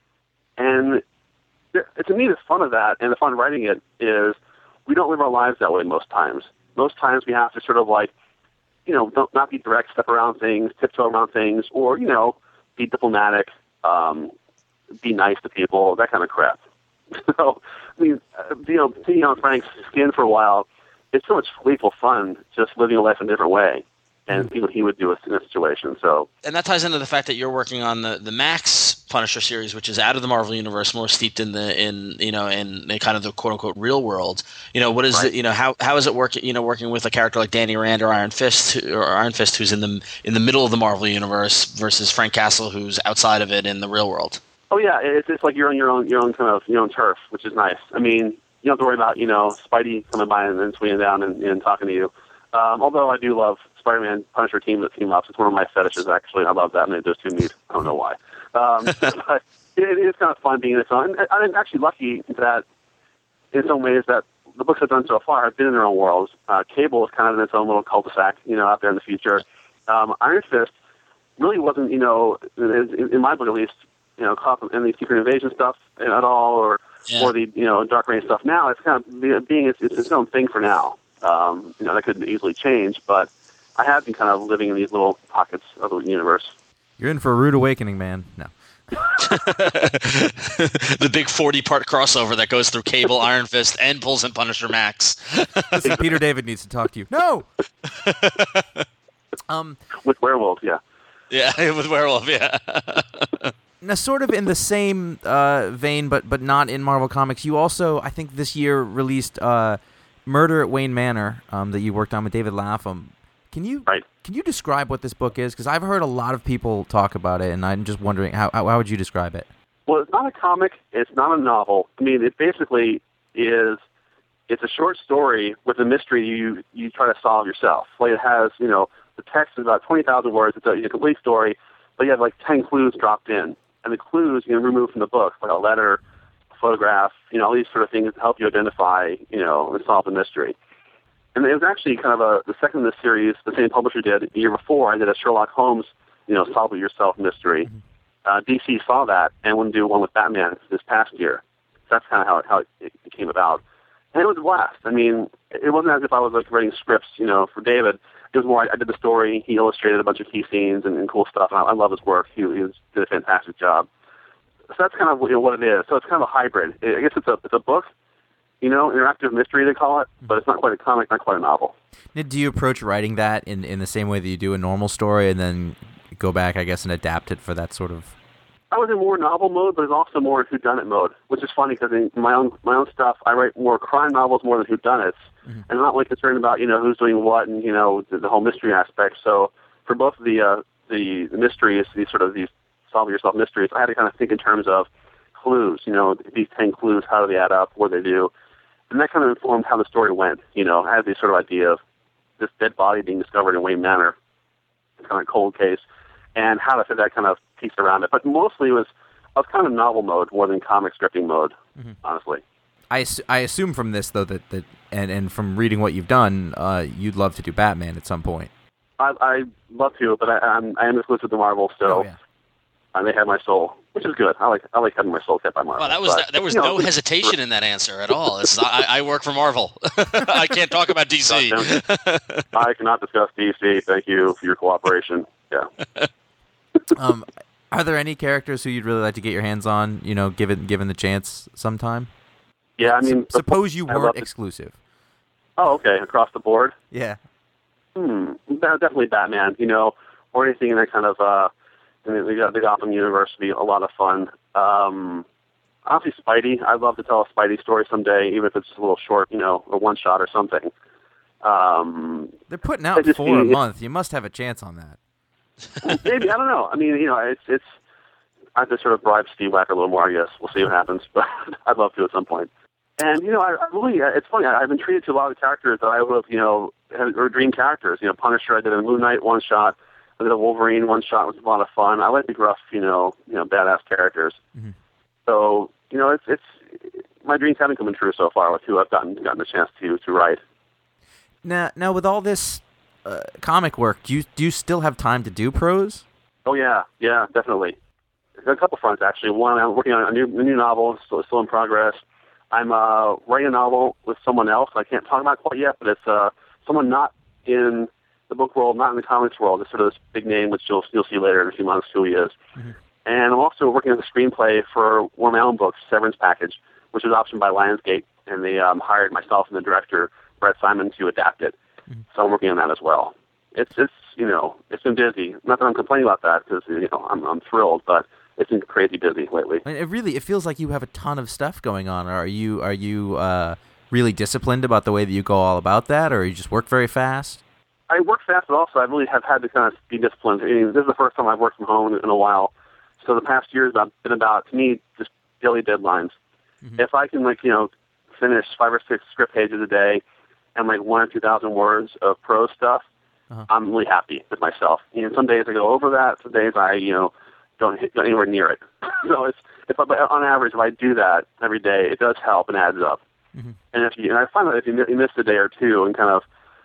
And there, to me, the fun of that and the fun of writing it is we don't live our lives that way most times. Most times we have to sort of like, you know, don't not be direct, step around things, tiptoe around things, or, you know, be diplomatic, um, be nice to people, that kind of crap. So, I mean, uh, you know, being on Frank's skin for a while, it's so much playful fun just living a life in a different way and see what he would do in a situation. So, and that ties into the fact that you're working on the, the Max Punisher series, which is out of the Marvel universe, more steeped in the in you know in, in kind of the quote unquote real world. You know, what is right. it? You know, how how is it working? You know, working with a character like Danny Rand or Iron Fist, who, or Iron Fist, who's in the in the middle of the Marvel universe, versus Frank Castle, who's outside of it in the real world. Oh yeah, it's it's like you're on your own your own kind of your own turf, which is nice. I mean, you don't have to worry about, you know, Spidey coming by and then swinging down and, and talking to you. Um, although I do love Spider-Man Punisher team that team ups. It's one of my fetishes, actually. I love that, and those two meet. I don't know why. Um, but it, it is kind of fun being in its own. And I'm actually lucky that, in some ways, that the books I've done so far have been in their own worlds. Uh, Cable is kind of in its own little cul-de-sac, you know, out there in the future. Um, Iron Fist really wasn't, you know, in, in my book at least, you know, caught in the Secret Invasion stuff at all, or yeah. or the, you know, Dark Reign stuff. Now it's kind of being it's, it's its own thing for now. Um, you know, that could easily change, but I have been kind of living in these little pockets of the universe. You're in for a rude awakening, man. No. The big forty-part crossover that goes through Cable, Iron Fist, and pulls in Punisher Max. Listen, Peter David needs to talk to you. No! um, With Werewolf, yeah. Yeah, with Werewolf, yeah. Now, sort of in the same uh, vein, but but not in Marvel Comics, you also, I think this year, released uh, Murder at Wayne Manor um, that you worked on with David Lapham. Can you Right. can you describe what this book is? Because I've heard a lot of people talk about it, and I'm just wondering, how, how how would you describe it? Well, it's not a comic. It's not a novel. I mean, it basically is, it's a short story with a mystery you, you try to solve yourself. Like it has, you know, the text is about twenty thousand words. It's a, it's a complete story, but you have like ten clues dropped in. And the clues you can remove from the book, like a letter, a photograph, you know, all these sort of things to help you identify, you know, and solve the mystery. And it was actually kind of a, the second in the series, the same publisher did the year before. I did a Sherlock Holmes, you know, solve it yourself mystery. Mm-hmm. Uh, D C saw that and wanted to do one with Batman this past year. So that's kind of how it, how it, it came about. And it was a blast. I mean, it wasn't as if I was like writing scripts, you know, for David. It was more, I, I did the story, he illustrated a bunch of key scenes and, and cool stuff, and I, I love his work. He, he was, did a fantastic job. So that's kind of, you know, what it is. So it's kind of a hybrid. I guess it's a it's a book, you know, interactive mystery they call it, but it's not quite a comic, not quite a novel. Now, do you approach writing that in, in the same way that you do a normal story, and then go back, I guess, and adapt it for that sort of... I was in more novel mode, but it's also more in whodunit mode, which is funny because in my own my own stuff, I write more crime novels more than whodunits, mm-hmm. and I'm not really concerned about, you know, who's doing what and, you know, the, the whole mystery aspect. So for both of the uh, the, the mysteries, these sort of these solve yourself mysteries, I had to kind of think in terms of clues. You know, these ten clues, how do they add up? What do they do? And that kind of informed how the story went. You know, I had this sort of idea of this dead body being discovered in Wayne Manor, kind of cold case, and how to fit that kind of piece around it. But mostly it was, I was kind of novel mode more than comic scripting mode, mm-hmm. honestly. I, ass- I assume from this, though, that, that and, and from reading what you've done, uh, you'd love to do Batman at some point. I I love to, but I, I'm I am exclusive to Marvel, so oh, yeah. and they have my soul, which is good. I like I like having my soul kept by Marvel. Well, that was but, there was you no know, hesitation in that answer at all. It's, I, I work for Marvel. I can't talk about D C. I cannot discuss D C. Thank you for your cooperation. Yeah. um, are there any characters who you'd really like to get your hands on? You know, given given the chance sometime. Yeah, I mean, S- suppose you I weren't to... exclusive. Oh, okay, across the board. Yeah. Hmm. Definitely Batman. You know, or anything in that kind of. Uh, I mean, we got the Gotham universe would be a lot of fun. Um, obviously, Spidey. I'd love to tell a Spidey story someday, even if it's a little short, you know, a one shot or something. Um, They're putting out just, four a it, month. You must have a chance on that. Maybe, I don't know. I mean, you know, it's it's. I have to sort of bribe Steve Wacker a little more, I guess. We'll see what happens, but I'd love to at some point. And you know, I, I really, it's funny. I, I've been treated to a lot of characters that I would have, you know, had, or dream characters. You know, Punisher. I did a Moon Knight one shot. I did a Wolverine one shot. It was a lot of fun. I like the gruff, you know, you know, badass characters. Mm-hmm. So you know, it's it's my dreams haven't come true so far with who I've gotten gotten the chance to to write. Now, now with all this uh, comic work, do you do you still have time to do prose? Oh yeah, yeah, definitely. There's a couple fronts actually. One, I'm working on a new a new novel, still still in progress. I'm uh, writing a novel with someone else. I can't talk about it quite yet, but it's uh, someone not in the book world, not in the comics world. It's sort of this big name, which you'll you'll see later in a few months who he is. Mm-hmm. And I'm also working on a screenplay for one of my own books, Severance Package, which was optioned by Lionsgate, and they um, hired myself and the director, Brett Simon, to adapt it. Mm-hmm. So I'm working on that as well. It's it's you know it's been busy. Not that I'm complaining about that because you know I'm I'm thrilled, but it's been crazy busy lately. And it really it feels like you have a ton of stuff going on. Are you are you uh, really disciplined about the way that you go all about that, or you just work very fast? I work fast, but also I really have had to kind of be disciplined. I mean, this is the first time I've worked from home in a while. So the past year has been about, to me, just daily deadlines. Mm-hmm. If I can, like, you know, finish five or six script pages a day and, like, one or two thousand words of prose stuff, uh-huh. I'm really happy with myself. You know, some days I go over that. Some days I, you know, don't hit anywhere near it. So it's, if I, on average, if I do that every day, it does help and adds up. Mm-hmm. And if you, and I find that if you, you miss a day or two and kind of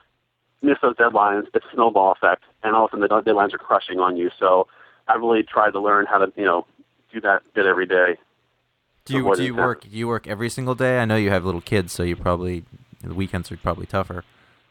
miss those deadlines, it's a snowball effect, and all of a sudden the deadlines are crushing on you. So I really tried to learn how to, you know, do that bit every day. Do you do you work? Do you work every single day? I know you have little kids, so you probably the weekends are probably tougher.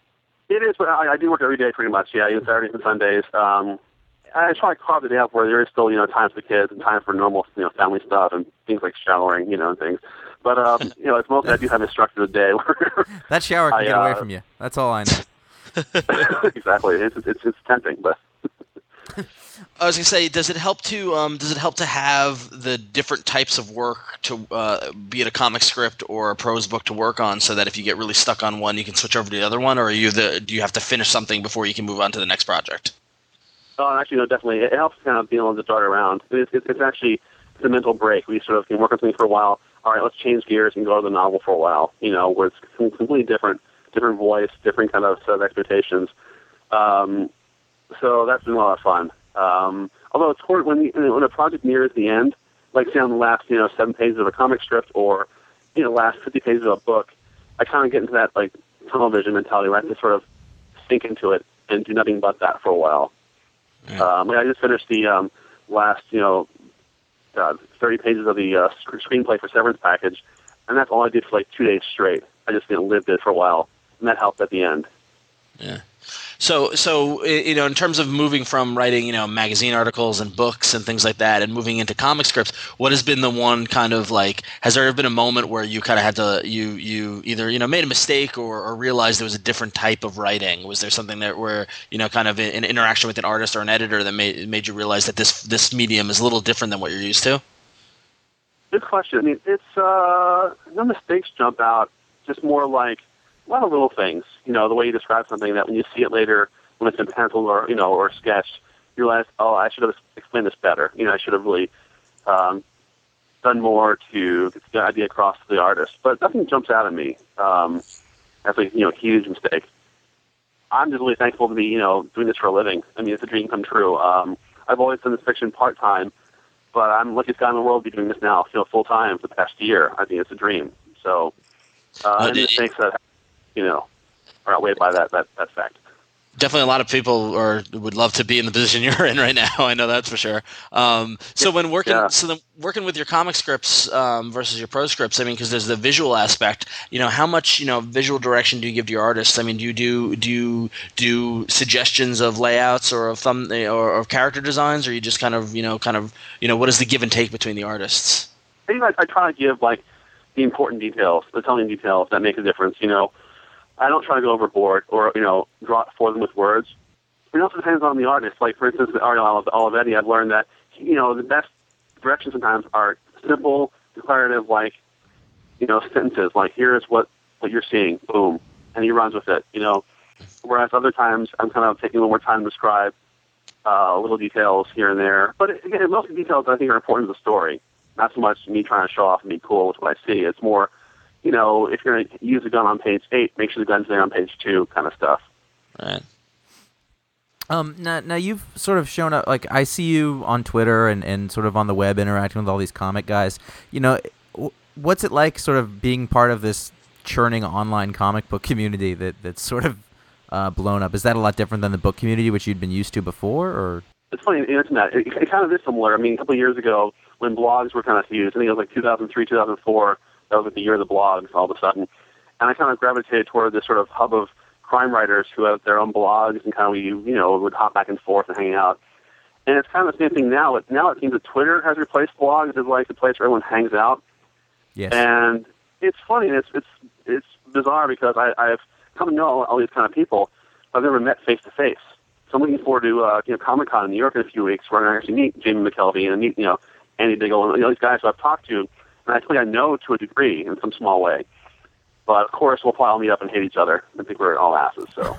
It is, but I, I do work every day pretty much. Yeah, even Saturdays and Sundays. Um, I try to carve the day up where there is still, you know, time for the kids and time for normal, you know, family stuff and things like showering, you know, and things. But um, you know, it's mostly I do have a structured day. Where that shower can I, get uh, away from you. That's all I know. Exactly. It's, it's it's tempting, but I was gonna say, does it help to um, does it help to have the different types of work to uh, be it a comic script or a prose book to work on, so that if you get really stuck on one, you can switch over to the other one, or are you the do you have to finish something before you can move on to the next project? Oh, actually, no, definitely. It helps kind of being able to dart around. It's, it's, it's actually it's a mental break. We sort of can work on something for a while. All right, let's change gears and go to the novel for a while. You know, where it's completely different, different voice, different kind of set of expectations. Um, so that's been a lot of fun. Um, although it's hard when, the, when a project nears the end, like say on the last, you know, seven pages of a comic script or, you know, last fifty pages of a book, I kind of get into that, like, tunnel vision mentality where I have to sort of sink into it and do nothing but that for a while. Yeah. Um, like I just finished the um, last, you know, uh, thirty pages of the uh, sc- screenplay for Severance Package, and that's all I did for like two days straight. I just, you know, lived it for a while, and that helped at the end. Yeah. So, so you know, in terms of moving from writing, you know, magazine articles and books and things like that, and moving into comic scripts, what has been the one kind of like? Has there ever been a moment where you kind of had to you you either you know made a mistake or, or realized there was a different type of writing? Was there something that where you know kind of an interaction with an artist or an editor that made made you realize that this this medium is a little different than what you're used to? Good question. I mean, it's uh, no mistakes jump out. Just more like a lot of little things, you know, the way you describe something that when you see it later, when it's in pencil or, you know, or sketched, you realize, oh, I should have explained this better. You know, I should have really um, done more to get the idea across to the artist. But nothing jumps out at me um, as a, you know, huge mistake. I'm just really thankful to be, you know, doing this for a living. I mean, it's a dream come true. Um, I've always done this fiction part-time, but I'm the luckiest guy in the world to be doing this now, you know, full-time for the past year. I think it's a dream. So, uh, uh, and the mistakes that you know, are outweighed by that, that, that fact. Definitely a lot of people are, would love to be in the position you're in right now. I know that's for sure. Um, so when working, yeah. so then working with your comic scripts um, versus your prose scripts, I mean, because there's the visual aspect, you know, how much, you know, visual direction do you give to your artists? I mean, do you do, do you do suggestions of layouts or of thumb or of character designs, or you just kind of, you know, kind of, you know, what is the give and take between the artists? I think I, I try to give like the important details, the telling details that make a difference, you know. I don't try to go overboard or, you know, draw it for them with words. It also depends on the artist. Like, for instance, with Ariel Olivetti, I've learned that, you know, the best directions sometimes are simple, declarative, like, you know, sentences. Like, here's what, what you're seeing, boom, and he runs with it, you know. Whereas other times, I'm kind of taking a little more time to describe uh, little details here and there. But, again, most of the details I think are important to the story. Not so much me trying to show off and be cool with what I see. It's more, you know, if you're going to use a gun on page eight, make sure the gun's there on page two, kind of stuff. Right. Um, now, now you've sort of shown up, like, I see you on Twitter and, and sort of on the web interacting with all these comic guys. You know, what's it like sort of being part of this churning online comic book community that, that's sort of uh, blown up? Is that a lot different than the book community, which you'd been used to before, or? It's funny you mention that. It, it kind of is similar. I mean, a couple of years ago, when blogs were kind of huge, I think it was like two thousand three, two thousand four, that was like the year of the blogs all of a sudden. And I kind of gravitated toward this sort of hub of crime writers who have their own blogs and kind of, you you know, would hop back and forth and hang out. And it's kind of the same thing now. It, now it seems that Twitter has replaced blogs as like the place where everyone hangs out. Yes. And it's funny. It's it's it's bizarre because I, I've come to know all these kind of people I've never met face to face. So I'm looking forward to uh, you know Comic-Con in New York in a few weeks where I'm going to actually meet Jamie McKelvey and meet, you know, Andy Diggle and, you know, these guys who I've talked to. And I think I know to a degree in some small way. But, of course, we'll probably all meet up and hate each other. I think we're all asses, so.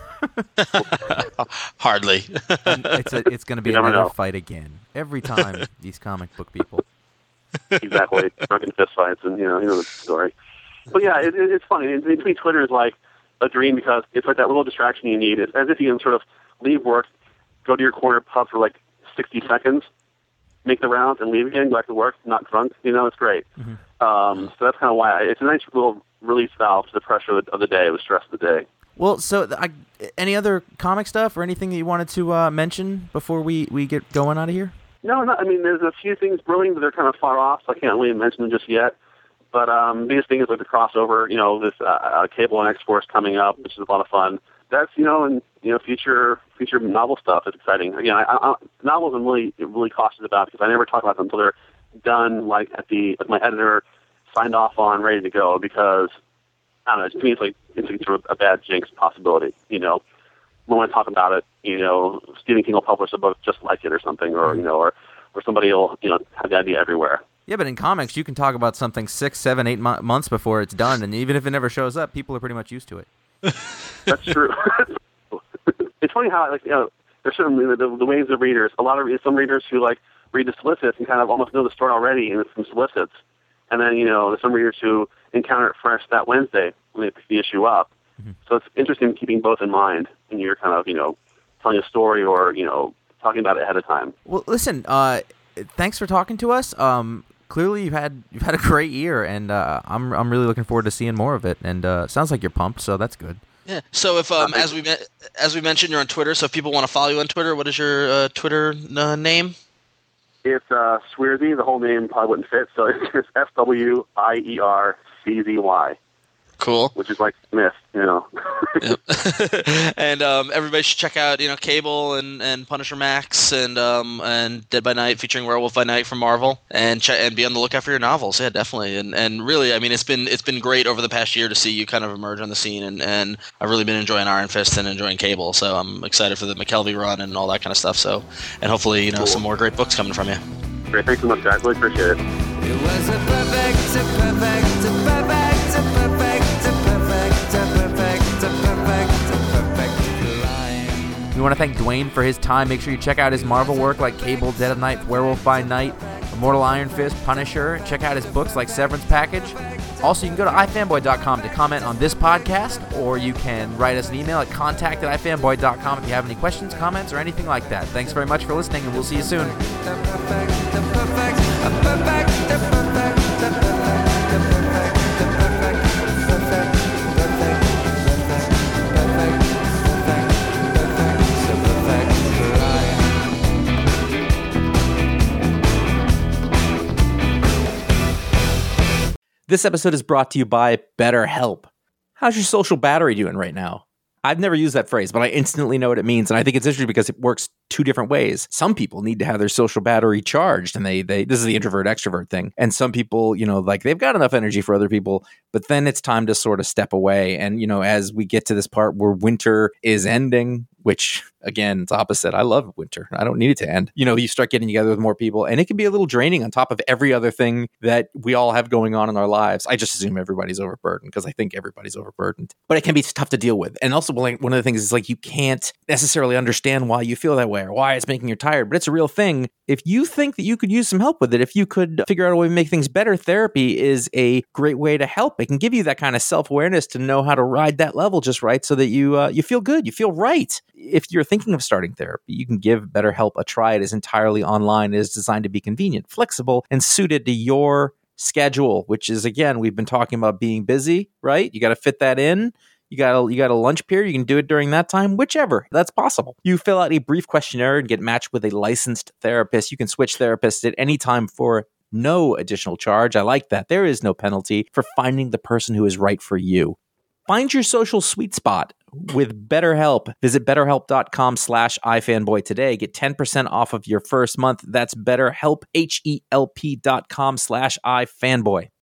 Hardly. it's a, it's going to be another know. fight again. Every time, these comic book people. Exactly. Drunken fist fights and, you know, you know the story. But, yeah, it, it, it's funny. In between Twitter is like a dream because it's like that little distraction you need. It's as if you can sort of leave work, go to your corner pub for like sixty seconds, make the rounds, and leave again, go back to work, not drunk. You know, it's great. Mm-hmm. Um, so that's kind of why I, it's a nice little release valve to the pressure of the, of the day, the stress of the day. Well, so I, any other comic stuff or anything that you wanted to uh, mention before we, we get going out of here? No, no. I mean, there's a few things brewing, but they're kind of far off, so I can't really mention them just yet. But um, the biggest thing is like the crossover. You know, this uh, uh, Cable and X-Force coming up, which is a lot of fun. That's, you know, and you know, future future novel stuff is exciting. Again, I, I, novels I'm really really cautious about because I never talk about them until they're done, like at the like my editor signed off on, ready to go. Because I don't know, to me it's like it's, it's sort of a bad jinx possibility, you know. we want to talk about it, you know, Stephen King will publish a book just like it or something, or, you know, or, or somebody will, you know, have the idea everywhere. Yeah, but in comics, you can talk about something six, seven, eight mo- months before it's done, and even if it never shows up, people are pretty much used to it. That's true. It's funny how, like, you know, there's certain, the, the, the waves of readers, a lot of, some readers who, like, read the solicits and kind of almost know the story already in some solicits. And then, you know, there's some readers who encounter it fresh that Wednesday when they pick the issue up. Mm-hmm. So it's interesting keeping both in mind when you're kind of, you know, telling a story or, you know, talking about it ahead of time. Well, listen, uh, thanks for talking to us. Um, clearly you've had you've had a great year, and uh, I'm I'm really looking forward to seeing more of it. And uh, sounds like you're pumped, so that's good. Yeah. So if um as we as we mentioned, you're on Twitter. So if people want to follow you on Twitter, what is your uh, Twitter uh, name? It's uh, Swierzy. The whole name probably wouldn't fit, so it's just S W I E R C Z Y. Cool. Which is like Smith, you know. Yep. And um, everybody should check out, you know, Cable and, and Punisher Max and um and Dead by Night featuring Werewolf by Night from Marvel, and ch- and be on the lookout for your novels. Yeah, definitely. And and really, I mean, it's been it's been great over the past year to see you kind of emerge on the scene, and, and I've really been enjoying Iron Fist and enjoying Cable. So I'm excited for the McKelvey run and all that kind of stuff. So, and hopefully, you know, cool. some more great books coming from you. Great, thanks so much, guys. Really appreciate it. It was a perfect, a perfect, a perfect, a perfect, a perfect, a perfect, a perfect, a perfect line. We want to thank Dwayne for his time. Make sure you check out his Marvel work like Cable, Dead of Night, Werewolf by Night, Immortal Iron Fist, Punisher. Check out his books like Severance Package. Also, you can go to i fanboy dot com to comment on this podcast, or you can write us an email at contact at i fanboy dot com if you have any questions, comments, or anything like that. Thanks very much for listening, and we'll see you soon. This episode is brought to you by BetterHelp. How's your social battery doing right now? I've never used that phrase, but I instantly know what it means. And I think it's interesting because it works two different ways. Some people need to have their social battery charged, and they, they, this is the introvert extrovert thing. And some people, you know, like they've got enough energy for other people, but then it's time to sort of step away. And, you know, as we get to this part where winter is ending, which again, it's opposite. I love winter. I don't need it to end. You know, you start getting together with more people, and it can be a little draining on top of every other thing that we all have going on in our lives. I just assume everybody's overburdened because I think everybody's overburdened, but it can be tough to deal with. And also, like, one of the things is like, you can't necessarily understand why you feel that way or why it's making you tired, but it's a real thing. If you think that you could use some help with it, if you could figure out a way to make things better, therapy is a great way to help. It can give you that kind of self-awareness to know how to ride that level just right so that you uh, you feel good, you feel right. If you're thinking of starting therapy, you can give BetterHelp a try. It is entirely online. It is designed to be convenient, flexible, and suited to your schedule, which is, again, we've been talking about being busy, right? You got to fit that in. You got a, you got a lunch period. You can do it during that time, whichever. That's possible. You fill out a brief questionnaire and get matched with a licensed therapist. You can switch therapists at any time for no additional charge. I like that. There is no penalty for finding the person who is right for you. Find your social sweet spot with BetterHelp. Visit betterhelp.com slash ifanboy today. Get ten percent off of your first month. That's BetterHelp, H E L P dot com slash ifanboy.